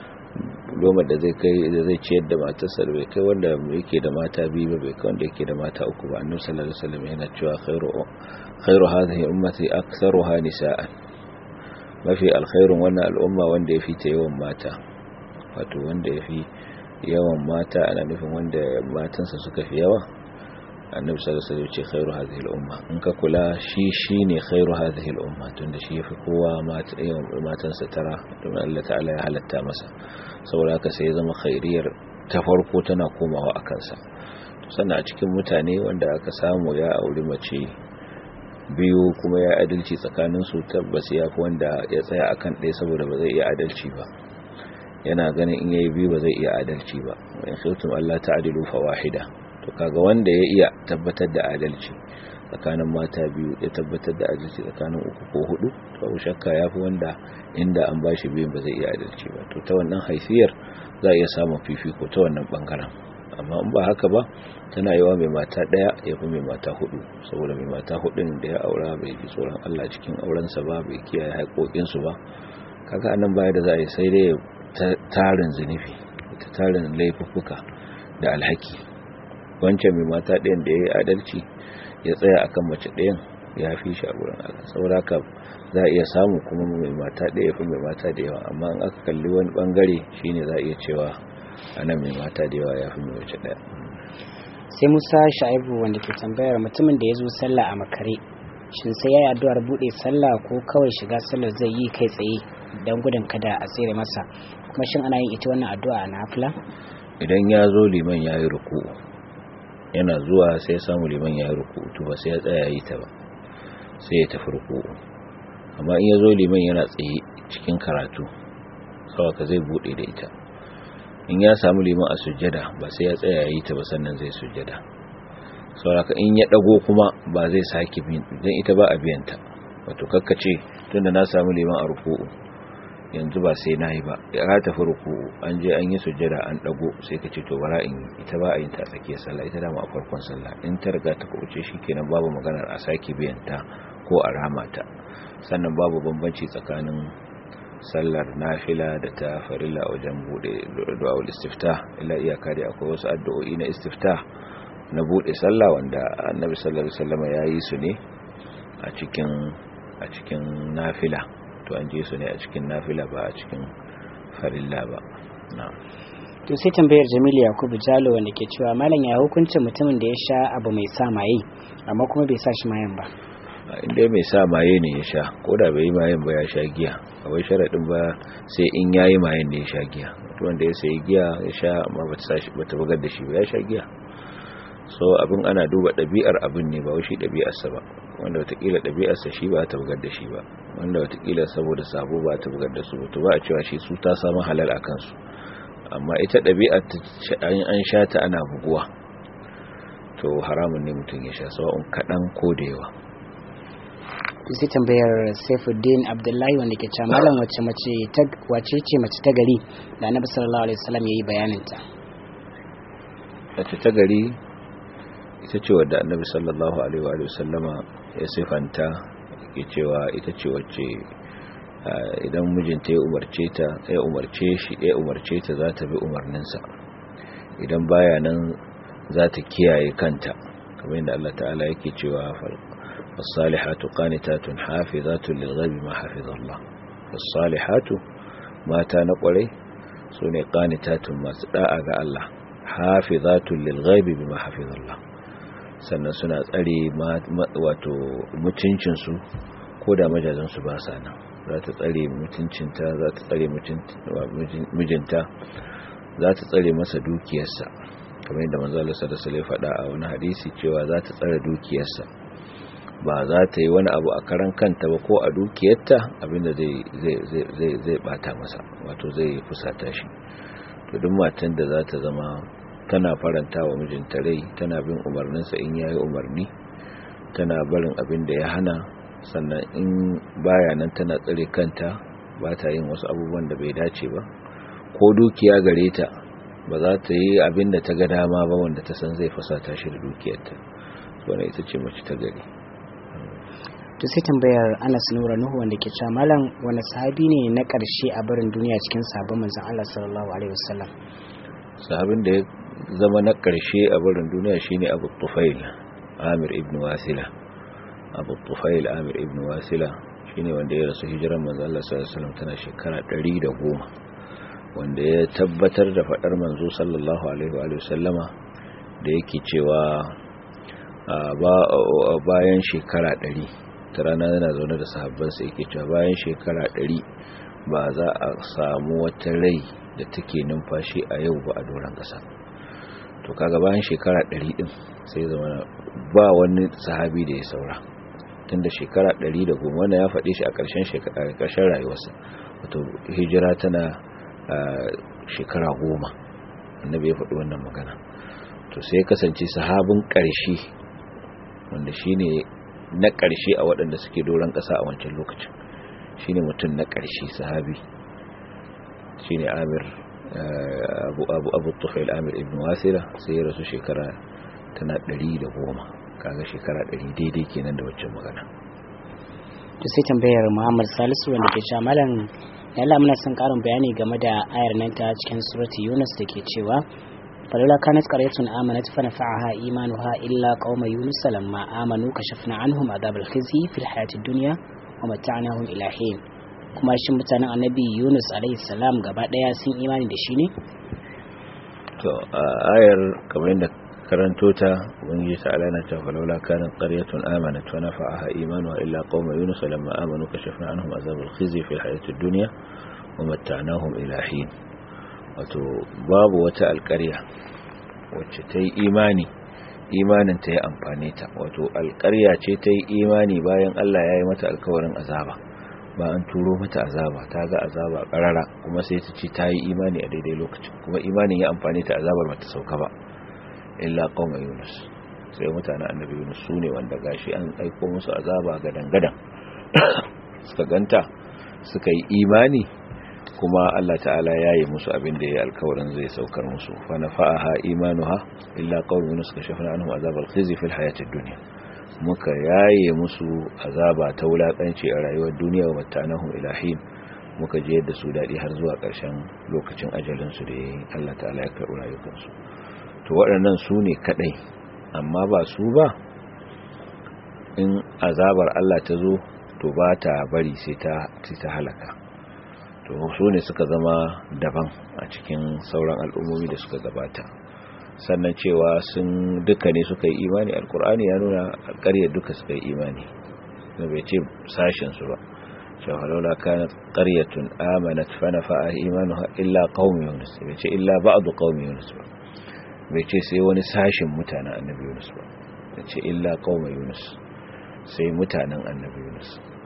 lomar da zai kai da zai ciyar da matarsa da bai kai wanda yake da mata biyu ba bai kai wanda yake da mata uku ba. Annabi sallallahu alaihi wasallam yana cewa khairu khairu hadhihi ummati aktharuha nisaan, mafi alkhairun wannan al'umma wanda yafi ta yawan mata. Wato wanda yafi yawan mata ana nufin wanda matansa suka fi yawa. Annabi sallallahu alaihi wasallam ce khairu hadhihi al-umma, in ka kula shi shine khairu hadhihi al-umma tunda shi yafi kowa mata yawan matansa tara, don Allah ta'ala ya halatta masa. Saboda haka sai ya zama khairiyar ta farko tana komawa akan sa. Sannan a cikin mutane wanda aka samu ya auri mace biyu kuma ya adalci tsakanin su, tabbas ya fi wanda ya tsaya akan ɗaya saboda ba zai iya adalci ba, yana ganin in yayi biyu ba zai iya adalci ba. in khiftum alla ta'dilu fawahida, to kaga wanda ya iya tabbatar da adalci tsakanin mata biyu, ya tabbatar da adalci tsakanin uku ko hudu, to shakka yafi wanda inda an bashi biyun ba zai iya adalci ba. To ta wannan haifiyar za a iya samun fifiko ta wannan bangaren. Amma in ba haka ba, tana yawa mai mata daya yafi mai mata hudu, saboda mai mata hudun da ya aura bai ji tsoron Allah cikin aurensa ba, bai kiyaye haƙoƙinsu ba. Kaga anan baya da za a yi sai dai tarin zunubi, ta tarin laifuffuka da alhaki. Wancan mai mata ɗayan da ya yi adalci ya tsaya akan mace ɗayan ya fi shi a gurin Allah. Saboda haka za a iya samu kuma mai mata ɗaya ya fi mai mata da yawa, amma in aka kalli wani bangare shine za a iya cewa anan mai mata da yawa ya fi mai mace ɗaya. Sai Musa Sha'ibu wanda ke tambayar mutumin da ya zo sallah a makare, shin sai ya yi addu'ar buɗe sallah ko kawai shiga sallar zai yi kai tsaye don gudun kada a tsere masa? Kuma shin ana yin ita wannan addu'a a nafila? Idan ya zo liman ya yi ruku'u, yana zuwa sai ya samu liman ya yi ruku'u, to ba sai ya tsaya yi ta ba, sai ya tafi ruku'u. Amma in ya zo liman yana tsaye cikin karatu, saboda ka zai buɗe da ita. In ya samu liman a sujjada, ba sai ya tsaya yi ta ba sannan zai sujjada. Saboda ka in ya dago kuma ba zai sake bin, dan ita ba a biyanta. Wato kakkace tunda na samu liman a ruku'u yanzu ba sai nayi ba, ya tafi ruku'u an je an yi sujjada an dago sai ka ce to bara in ita ba a yin ta tsakiyar sallah, ita dama a farkon sallah. In ta riga ta kuce shikenan babu maganar a sake biyan ta ko a rama ta. Sannan babu bambanci tsakanin sallar nafila da ta farilla wajen bude du'aul istiftah, illa iyaka dai akwai wasu addu'o'i na istiftah na bude sallah wanda Annabi sallallahu alaihi wasallam ya yi su ne a cikin a cikin nafila. To an je su ne a cikin nafila ba a cikin farilla ba. Na'am. To sai tambayar Jamilu Yakubu Jalo wanda ke cewa malam ya hukuncin mutumin da ya sha abu mai sa maye amma kuma bai sa shi mayan ba? Inda mai sa maye ne ya sha, ko da bai yi mayen ba ya sha giya. Akwai sharadin ba sai in yayi mayen ne ya sha giya. Wanda ya sayi giya ya sha amma bata sa shi bata bugar da shi ba ya sha giya. So abin ana duba ɗabi'ar abin ne ba wai shi ɗabi'arsa ba. Wanda watakila ɗabi'arsa shi ba ta bugar da shi ba, wanda watakila saboda sabo ba ta bugar da su ba, to ba a cewa shi su ta samu halal a kansu. Amma ita ɗabi'ar an sha ta ana buguwa, to haramun ne mutum ya sha sawa'un kaɗan ko da yawa. sai tambayar Saifuddin Abdullahi wanda ke cewa malam wace mace ta wace ce mace ta gari da Annabi sallallahu alaihi wasallam yayi bayanin ta. Mace ta gari ita ce wadda Annabi sallallahu alaihi wa sallama ya sifanta yake cewa ita ce wacce idan mijinta ya umarce ta ya umarce shi ya umarce ta za ta bi umarninsa, idan baya nan za ta kiyaye kanta, kamar yadda Allah ta'ala yake cewa as-salihatu qanitatun hafizatun lil-ghaibi ma hafizallah. As-salihatu mata na kwarai sune qanitatun masu da'a ga Allah, hafizatun lil-ghaibi bima hafizallah, sannan suna tsare wato mutuncin su koda majazan su ba sa nan, za ta tsare mutuncinta, za ta tsare mijinta, za ta tsare masa dukiyarsa, kamar yadda manzo Allah sallallahu alaihi wasallam faɗa a wani hadisi cewa za ta tsare dukiyarsa, ba za ta yi wani abu a karan kanta ba ko a dukiyarta abinda zai zai zai zai bata masa, wato zai fusata shi. To duk matan da za ta zama tana faranta wa mijinta rai, tana bin umarninsa in yayi umarni, tana barin abin da ya hana, sannan in baya nan tana tsare kanta, ba ta yin wasu abubuwan da bai dace ba, ko dukiya gare ta ba za ta yi abin da ta ga dama ba wanda ta san zai fasata shi da dukiyarta. Wannan ita ce mace ta gari. To sai tambayar Anas Nura Nuhu wanda ke cewa malam wani sahabi ne na ƙarshe a barin duniya cikin sahabban manzon Allah sallallahu alaihi wasallam? Sahabin da ya zama na ƙarshe a barin duniya shine Abu Tufail Amir ibn Wasila. Abu Tufail Amir ibn Wasila shine wanda ya rasu hijiran manzon Allah sallallahu alaihi wasallam tana shekara ɗari da goma, wanda ya tabbatar da fadar manzo sallallahu alaihi wa sallama da yake cewa bayan shekara ɗari, ta rana yana zaune da sahabbansa yake cewa bayan shekara ɗari ba za a samu wata rai da take numfashi a yau ba a doron ƙasa. To kaga bayan shekara ɗari din sai zama ba wani sahabi da ya saura, tunda shekara ɗari da goma, wannan ya faɗi shi a ƙarshen rayuwarsa, wato hijira tana shekara goma annabi ya faɗi wannan magana. To sai kasance sahabin ƙarshe wanda shine na ƙarshe a waɗanda suke doron ƙasa a wancan lokacin, shine mutum na ƙarshe sahabi, shine Amir Abu Abu Abu Tufail Amir ibn Wasila, sai ya rasu shekara tana ɗari da goma, kaga shekara ɗari daidai kenan da wancan magana. To sai tambayar Muhammad Salisu wanda ke cewa malam yalla muna son karin bayani game da ayar nan ta cikin surati Yunus da ke cewa falawla kanat qaryatun amanat fa nafa'aha imanuha illa qauma yunus lamma amanu kashafna anhum adhabal khizi fil hayatid dunya wa mata'nahum ila hin. Kuma shin mutanen annabi Yunus alaihi salam gaba daya sun imani da shi ne? To ayar kamar yadda karanto ta ubangiji ta'ala na ta falawla kanat qaryatun amanat fa nafa'aha imanuha illa qauma yunus lamma amanu kashafna anhum adhabal khizi fil hayatid dunya wa mata'nahum ila hin. Wato babu wata alƙarya wacce ta yi imani imanin ta ya amfane ta, wato alƙarya ce ta yi imani bayan Allah ya yi mata alkawarin azaba, ba an turo mata azaba, ta ga azaba ƙarara kuma sai ta ce ta yi imani a daidai lokacin, kuma imanin ya amfane ta, azabar ba ta sauka ba. Illa qauma Yunus, sai mutanen annabi Yunus su ne wanda gashi an aiko musu azaba gadan-gadan suka ganta suka yi imani, kuma Allah ta'ala ya yi musu abin da ya yi alkawarin zai saukar musu. Fa nafa'aha imanuha illa qaum Yunus kashafna anhum azabal khizi fil hayatid dunya, muka yaye musu azaba ta wulakanci a rayuwar duniya wa mata'nahum ila hin, muka je da su dadi har zuwa ƙarshen lokacin ajalin su da yayi Allah ta'ala ya karɓi rayukan su. To waɗannan su ne kadai, amma ba su ba in azabar Allah ta zo to ba ta bari sai ta sai ta halaka. To su ne suka zama daban a cikin sauran al'ummomi da suka gabata. Sannan cewa sun duka ne suka yi imani, alkur'ani ya nuna alƙaryar duka suka yi imani, da bai ce sashen su ba. shawalola kanat qaryatun amanat fa nafa'a imanuha illa qaum yunus, bai ce illa ba'd qaum yunus ba, bai ce sai wani sashin mutanen annabi yunus ba, bai ce illa qaum yunus, sai mutanen annabi yunus.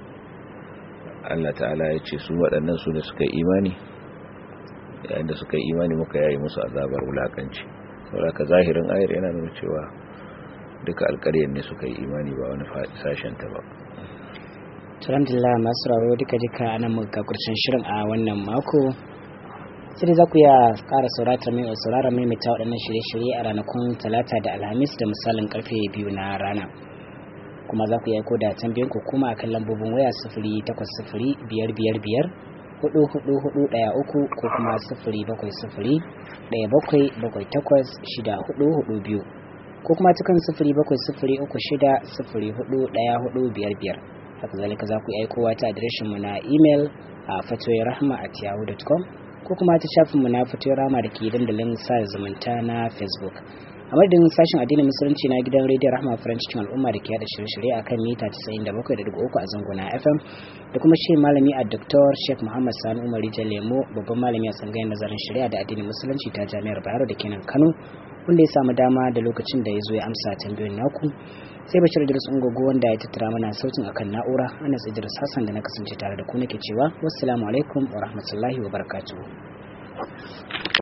Allah ta'ala ya ce su waɗannan su da suka yi imani, yayin da suka yi imani muka yayi musu azabar wulakanci. Saboda ka zahirin ayar yana nuna cewa duka alƙaryar ne suka yi imani ba wani sashen ta ba. alhamdulillah masu raro duka duka anan muka kurcin shirin a wannan mako, sai za ku ya ƙara saurata mai saurara mai mai ta waɗannan shirye-shirye a ranakun talata da alhamis da misalin karfe biyu na rana, kuma za ku yi aiko da tambayin ku kuma akan lambobin waya sifiri takwas sifiri biyar biyar biyar hudu hudu hudu ɗaya uku ko kuma sifiri bakwai sifiri ɗaya bakwai bakwai takwas shida hudu hudu biyu ko kuma cikin sifiri bakwai sifiri uku shida sifiri hudu ɗaya hudu biyar biyar. Haka zalika za ku yi aikowa ta adireshin mu na email a fatoyirahma at yahoo dot com ko kuma ta shafin mu na fatoyirahma da ke dandalin sa zumunta na Facebook. A madadin sashen addinin musulunci na gidan rediyon Rahma farin cikin al'umma da ke yada shirye-shirye a kan mita casa'in da bakwai da digo uku a zangona F M da kuma shi malami a Doctor Sheikh Muhammad Sani Umar Lemo, babban malami a tsangayen nazarin shari'a da addinin musulunci ta Jami'ar Bayero da kenan Kano, wanda ya samu dama da lokacin da ya zo ya amsa tambayoyin naku. Sai Bashir Idris Ungogo wanda ya tattara mana sautin akan na'ura, Anas Idris Hassan da na kasance tare da ku nake cewa wassalamu alaikum wa rahmatullahi wa barakatuh.